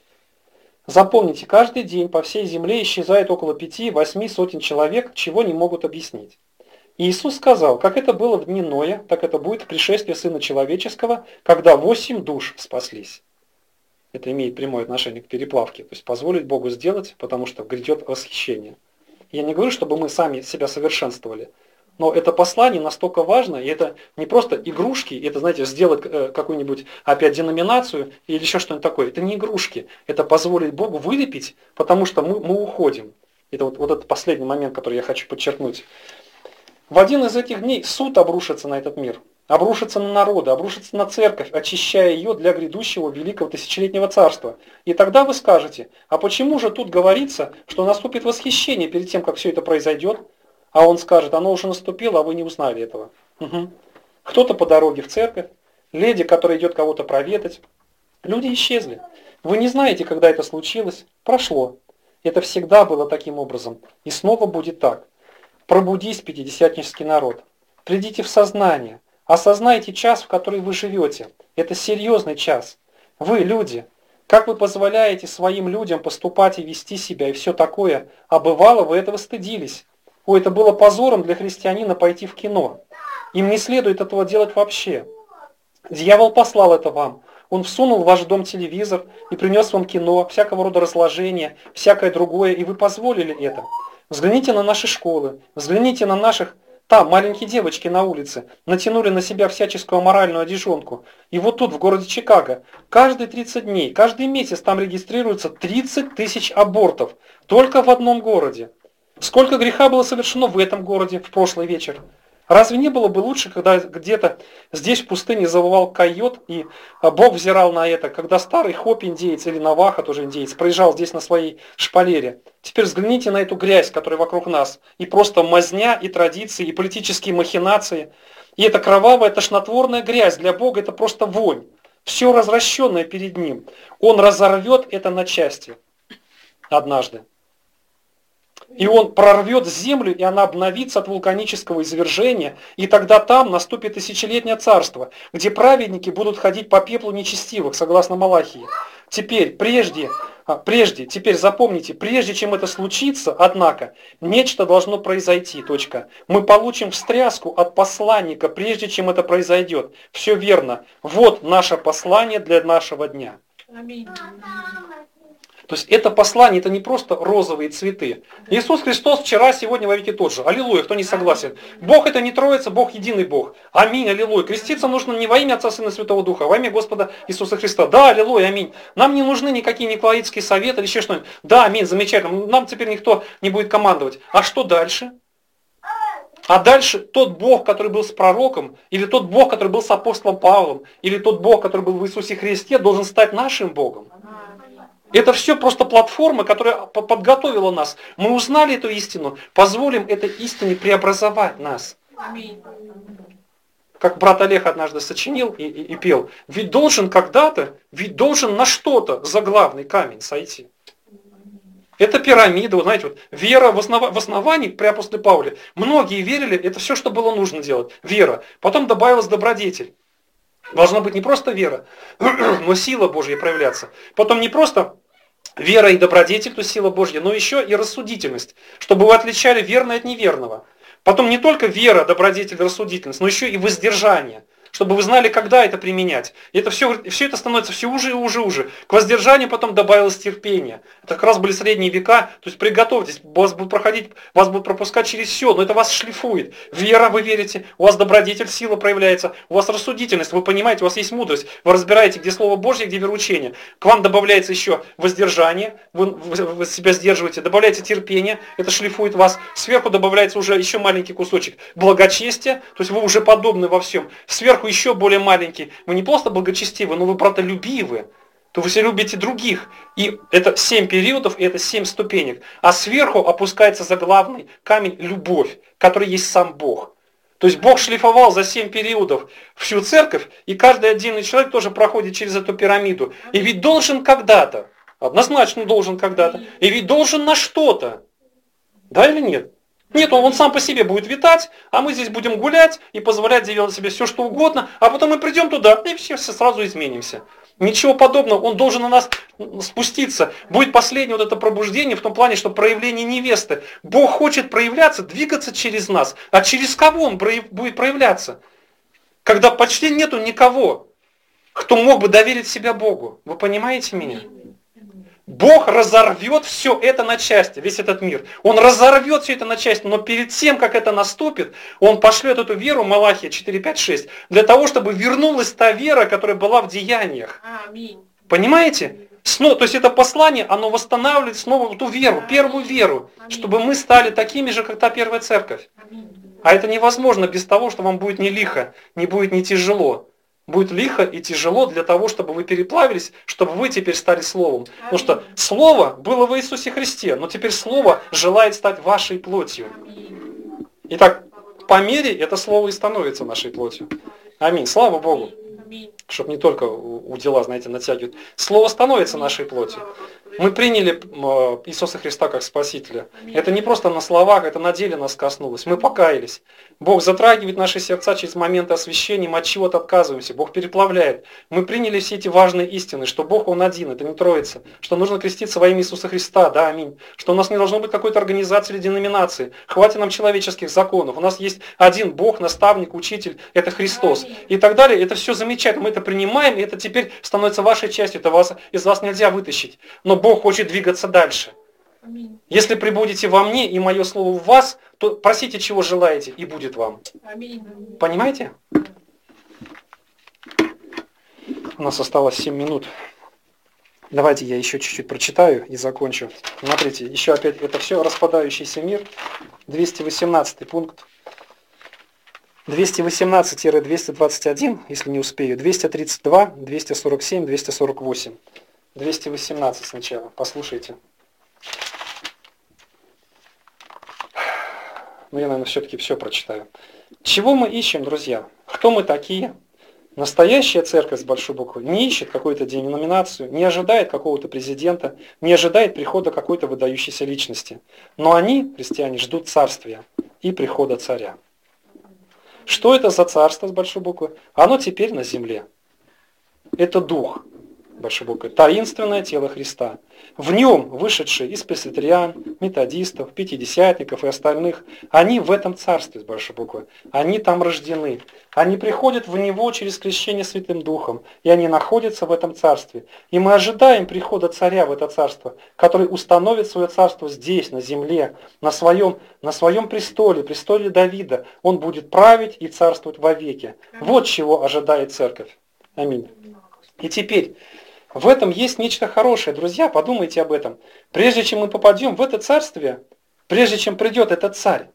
Запомните, каждый день по всей земле исчезает около 5-8 сотен человек, чего не могут объяснить. И Иисус сказал: как это было в дни Ноя, так это будет в пришествии Сына Человеческого, когда 8 душ спаслись. Это имеет прямое отношение к переплавке. То есть позволить Богу сделать, потому что грядет восхищение. Я не говорю, чтобы мы сами себя совершенствовали. Но это послание настолько важно, и это не просто игрушки, это, знаете, сделать какую-нибудь опять деноминацию или еще что-нибудь такое. Это не игрушки, это позволить Богу вылепить, потому что мы уходим. Это вот этот последний момент, который я хочу подчеркнуть. В один из этих дней суд обрушится на этот мир, обрушится на народы, обрушится на церковь, очищая ее для грядущего великого тысячелетнего царства. И тогда вы скажете: а почему же тут говорится, что наступит восхищение перед тем, как все это произойдет? А он скажет: оно уже наступило, а вы не узнали этого. Угу. Кто-то по дороге в церковь, леди, которая идет кого-то проведать. Люди исчезли. Вы не знаете, когда это случилось. Прошло. Это всегда было таким образом. И снова будет так. Пробудись, пятидесятнический народ. Придите в сознание. Осознайте час, в который вы живете. Это серьезный час. Вы, люди, как вы позволяете своим людям поступать и вести себя и все такое, а бывало, вы этого стыдились. Это было позором для христианина пойти в кино. Им не следует этого делать вообще. Дьявол послал это вам. Он всунул в ваш дом телевизор и принес вам кино, всякого рода разложения, всякое другое, и вы позволили это. Взгляните на наши школы, взгляните на наших... Там маленькие девочки на улице натянули на себя всяческую аморальную одежонку. И вот тут, в городе Чикаго, каждые 30 дней, каждый месяц там регистрируется 30 тысяч абортов. Только в одном городе. Сколько греха было совершено в этом городе в прошлый вечер? Разве не было бы лучше, когда где-то здесь в пустыне завывал койот, и Бог взирал на это, когда старый Хопи индеец или Наваха, тоже индеец, проезжал здесь на своей шпалере? Теперь взгляните на эту грязь, которая вокруг нас, и просто мазня, и традиции, и политические махинации. И эта кровавая, тошнотворная грязь для Бога — это просто вонь. Все развращенное перед Ним. Он разорвет это на части однажды. И он прорвет землю, и она обновится от вулканического извержения, и тогда там наступит тысячелетнее царство, где праведники будут ходить по пеплу нечестивых, согласно Малахии. Теперь запомните, прежде чем это случится, однако, нечто должно произойти, точка. Мы получим встряску от посланника, прежде чем это произойдет. Все верно. Вот наше послание для нашего дня. Аминь. То есть это послание, это не просто розовые цветы. Иисус Христос вчера, сегодня, во веки тот же. Аллилуйя, кто не согласен. Бог это не троица, Бог единый Бог. Аминь, аллилуйя. Креститься нужно не во имя Отца, Сына, Святого Духа, а во имя Господа Иисуса Христа. Да, аллилуйя, аминь. Нам не нужны никакие николаитские советы или еще что-нибудь. Да, аминь, замечательно. Нам теперь никто не будет командовать. А что дальше? А дальше тот Бог, который был с пророком, или тот Бог, который был с апостолом Павлом, или тот Бог, который был в Иисусе Христе, должен стать нашим Богом. Это все просто платформа, которая подготовила нас. Мы узнали эту истину, позволим этой истине преобразовать нас. Как брат Олег однажды сочинил и пел, ведь должен когда-то, ведь должен на что-то заглавный камень сойти. Это пирамида, вы знаете, вот, вера в основании при апостоле Павле. Многие верили, это все, что было нужно делать. Вера. Потом добавилась добродетель. Должна быть не просто вера, но сила Божья проявляться. Потом не просто вера и добродетель, то есть сила Божья, но еще и рассудительность, чтобы вы отличали верное от неверного. Потом не только вера, добродетель, рассудительность, но еще и воздержание. Чтобы вы знали, когда это применять. И это все это становится все уже и уже. К воздержанию потом добавилось терпение. Это как раз были средние века. То есть приготовьтесь, вас будут проходить, вас будут пропускать через все, но это вас шлифует. Вера, вы верите, у вас добродетель, сила проявляется, у вас рассудительность, вы понимаете, у вас есть мудрость, вы разбираете, где Слово Божье, где вероучение. К вам добавляется еще воздержание, вы себя сдерживаете, добавляется терпение, это шлифует вас. Сверху добавляется уже еще маленький кусочек благочестия, то есть вы уже подобны во всем. Сверху еще более маленький. Вы не просто благочестивы, но вы братолюбивы. То вы все любите других. И это 7 периодов, и это 7 ступенек. А сверху опускается заглавный камень любовь, который есть сам Бог. То есть Бог шлифовал за 7 периодов всю церковь, и каждый отдельный человек тоже проходит через эту пирамиду. И ведь должен когда-то, однозначно должен когда-то, и ведь должен на что-то. Да или нет? Нет, он сам по себе будет витать, а мы здесь будем гулять и позволять делать себе все, что угодно, а потом мы придем туда и все сразу изменимся. Ничего подобного, он должен на нас спуститься. Будет последнее вот это пробуждение в том плане, что проявление невесты. Бог хочет проявляться, двигаться через нас. А через кого он будет проявляться? Когда почти нету никого, кто мог бы доверить себя Богу. Вы понимаете меня? Бог разорвет все это на части, весь этот мир. Он разорвет все это на части, но перед тем, как это наступит, Он пошлет эту веру, Малахия 4, 5, 6, для того, чтобы вернулась та вера, которая была в деяниях. Аминь. Понимаете? То есть это послание, оно восстанавливает снова ту веру, первую веру, чтобы мы стали такими же, как та первая церковь. А это невозможно без того, что вам будет не лихо, не будет не тяжело. Будет лихо и тяжело для того, чтобы вы переплавились, чтобы вы теперь стали Словом. Потому что Слово было в Иисусе Христе, но теперь Слово желает стать вашей плотью. Итак, по мере это Слово и становится нашей плотью. Аминь. Слава Богу. Чтобы не только у дела, знаете, натягивают. Слово становится нашей плотью. Мы приняли Иисуса Христа как Спасителя. Это не просто на словах, это на деле нас коснулось. Мы покаялись. Бог затрагивает наши сердца через моменты освящения, мы от чего-то отказываемся. Бог переплавляет. Мы приняли все эти важные истины, что Бог Он один, это не троица. Что нужно креститься во имя Иисуса Христа, да, аминь. Что у нас не должно быть какой-то организации или деноминации. Хватит нам человеческих законов. У нас есть один Бог, наставник, учитель, это Христос. И так далее. Это все замечательно. Мы это принимаем, и это теперь становится вашей частью. Это из вас нельзя вытащить. Но Бог хочет двигаться дальше. Аминь. Если прибудете во мне и мое слово в вас, то просите, чего желаете, и будет вам. Аминь. Понимаете? У нас осталось 7 минут. Давайте я еще чуть-чуть прочитаю и закончу. Смотрите, еще опять, это все распадающийся мир. 218 пункт. 218-221, если не успею. 232, 247, 248. 218 сначала, послушайте. Ну, я, наверное, все-таки все прочитаю. Чего мы ищем, друзья? Кто мы такие? Настоящая церковь с большой буквы не ищет какую-то деноминацию, не ожидает какого-то президента, не ожидает прихода какой-то выдающейся личности. Но они, христиане, ждут царствия и прихода царя. Что это за царство с большой буквы? Оно теперь на земле. Это дух. Большой буквы, таинственное тело Христа. В нем вышедшие из пресвитериан, методистов, пятидесятников и остальных, они в этом царстве с большой буквы. Они там рождены. Они приходят в него через крещение Святым Духом, и они находятся в этом царстве. И мы ожидаем прихода царя в это царство, который установит свое царство здесь, на земле, на своем престоле, престоле Давида. Он будет править и царствовать вовеки. Вот чего ожидает церковь. Аминь. И теперь, в этом есть нечто хорошее, друзья, подумайте об этом. Прежде чем мы попадем в это царствие, прежде чем придет этот царь,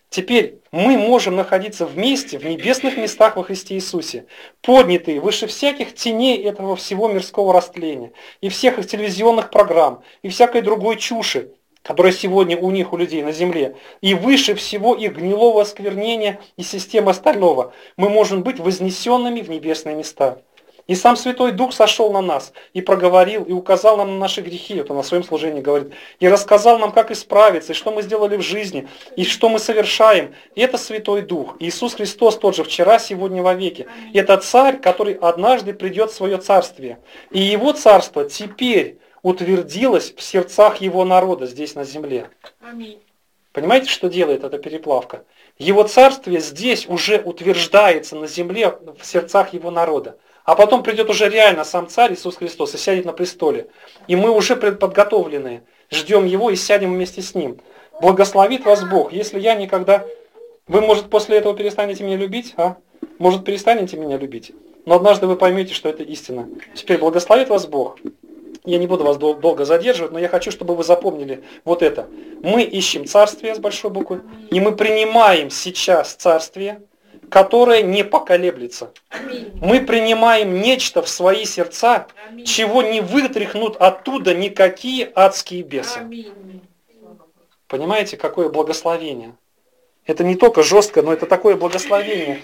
Теперь мы можем находиться вместе в небесных местах во Христе Иисусе, поднятые выше всяких теней этого всего мирского растления, и всех их телевизионных программ, и всякой другой чуши, которая сегодня у них, у людей на земле, и выше всего их гнилого осквернения и системы остального, мы можем быть вознесенными в небесные места. И сам Святой Дух сошел на нас и проговорил, и указал нам на наши грехи, вот он на своем служении говорит, и рассказал нам, как исправиться, и что мы сделали в жизни, и что мы совершаем. И это Святой Дух. Иисус Христос тот же вчера, сегодня, вовеки. Это Царь, который однажды придет в свое Царствие. И Его Царство теперь утвердилось в сердцах Его народа здесь на земле. Аминь. Понимаете, что делает эта переплавка? Его Царствие здесь уже утверждается на земле в сердцах Его народа. А потом придет уже реально сам Царь Иисус Христос и сядет на престоле. И мы уже предподготовленные, ждем Его и сядем вместе с Ним. Благословит вас Бог. Если я никогда... Вы, может, после этого перестанете меня любить? А? Может, перестанете меня любить? Но однажды вы поймете, что это истина. Теперь благословит вас Бог. Я не буду вас долго задерживать, но я хочу, чтобы вы запомнили вот это. Мы ищем Царствие с большой буквы, и мы принимаем сейчас Царствие, которое не поколеблется. Аминь. Мы принимаем нечто в свои сердца, Аминь. чего не вытряхнут оттуда никакие адские бесы. Аминь. Понимаете, какое благословение? Это не только жестко, но это такое благословение.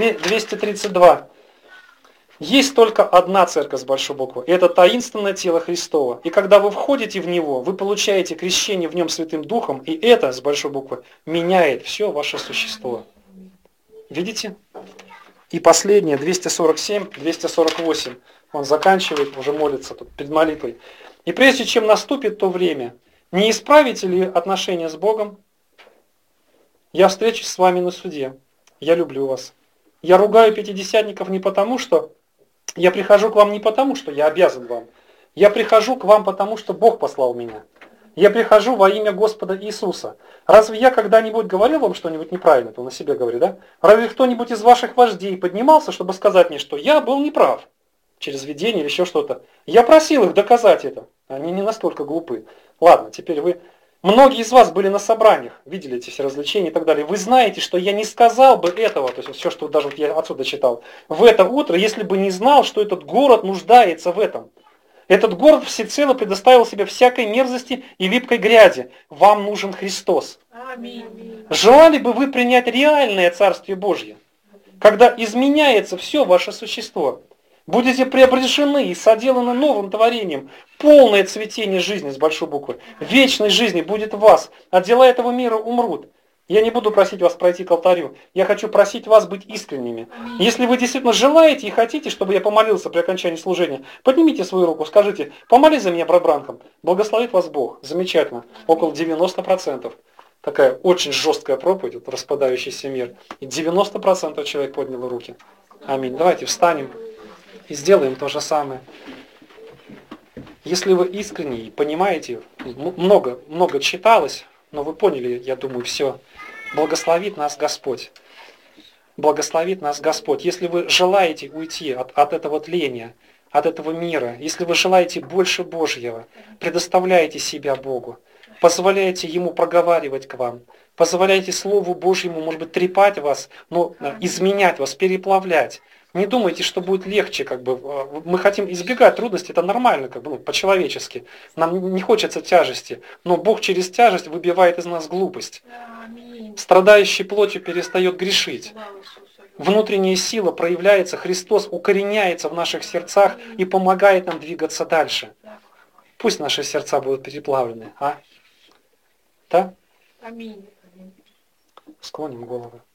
232. Есть только одна церковь с большой буквы. Это таинственное тело Христово. И когда вы входите в него, вы получаете крещение в нем Святым Духом, и это с большой буквы меняет все ваше существо. Видите? И последнее, 247, 248. Он заканчивает, уже молится тут перед молитвой. И прежде чем наступит то время, не исправите ли отношения с Богом? Я встречусь с вами на суде. Я люблю вас. Я ругаю пятидесятников не потому, что... Я прихожу к вам не потому, что я обязан вам. Я прихожу к вам потому, что Бог послал меня. Я прихожу во имя Господа Иисуса. Разве я когда-нибудь говорил вам что-нибудь неправильно? То на себе говорит, да? Разве кто-нибудь из ваших вождей поднимался, чтобы сказать мне, что я был неправ? Через видение или еще что-то. Я просил их доказать это. Они не настолько глупы. Ладно, теперь вы... Многие из вас были на собраниях, видели эти все развлечения и так далее. Вы знаете, что я не сказал бы этого, то есть вот все, что даже вот я отсюда читал, в это утро, если бы не знал, что этот город нуждается в этом. Этот город всецело предоставил себе всякой мерзости и липкой грязи. Вам нужен Христос. Аминь. Желали бы вы принять реальное Царствие Божье, когда изменяется все ваше существо? Будете преображены и соделаны новым творением. Полное цветение жизни с большой буквы. Вечной жизни будет в вас, а дела этого мира умрут. Я не буду просить вас пройти к алтарю. Я хочу просить вас быть искренними. Если вы действительно желаете и хотите, чтобы я помолился при окончании служения, поднимите свою руку, скажите, помолись за меня, брат Бранхам. Благословит вас Бог. Замечательно. Около 90%. Такая очень жесткая проповедь, вот распадающийся мир. И 90% человек поднял руки. Аминь. Давайте встанем и сделаем то же самое. Если вы искренне и понимаете, много читалось, но вы поняли, я думаю, все. Благословит нас Господь. Благословит нас Господь. Если вы желаете уйти от этого тления, от этого мира, если вы желаете больше Божьего, предоставляйте себя Богу, позволяйте Ему проговаривать к вам, позволяйте Слову Божьему, может быть, трепать вас, но изменять вас, переплавлять. Не думайте, что будет легче, как бы. Мы хотим избегать трудностей, это нормально, как бы, по-человечески. Нам не хочется тяжести, но Бог через тяжесть выбивает из нас глупость. Страдающий плотью перестает грешить. Внутренняя сила проявляется, Христос укореняется в наших сердцах и помогает нам двигаться дальше. Пусть наши сердца будут переплавлены, а? Да? Аминь. Склоним головы.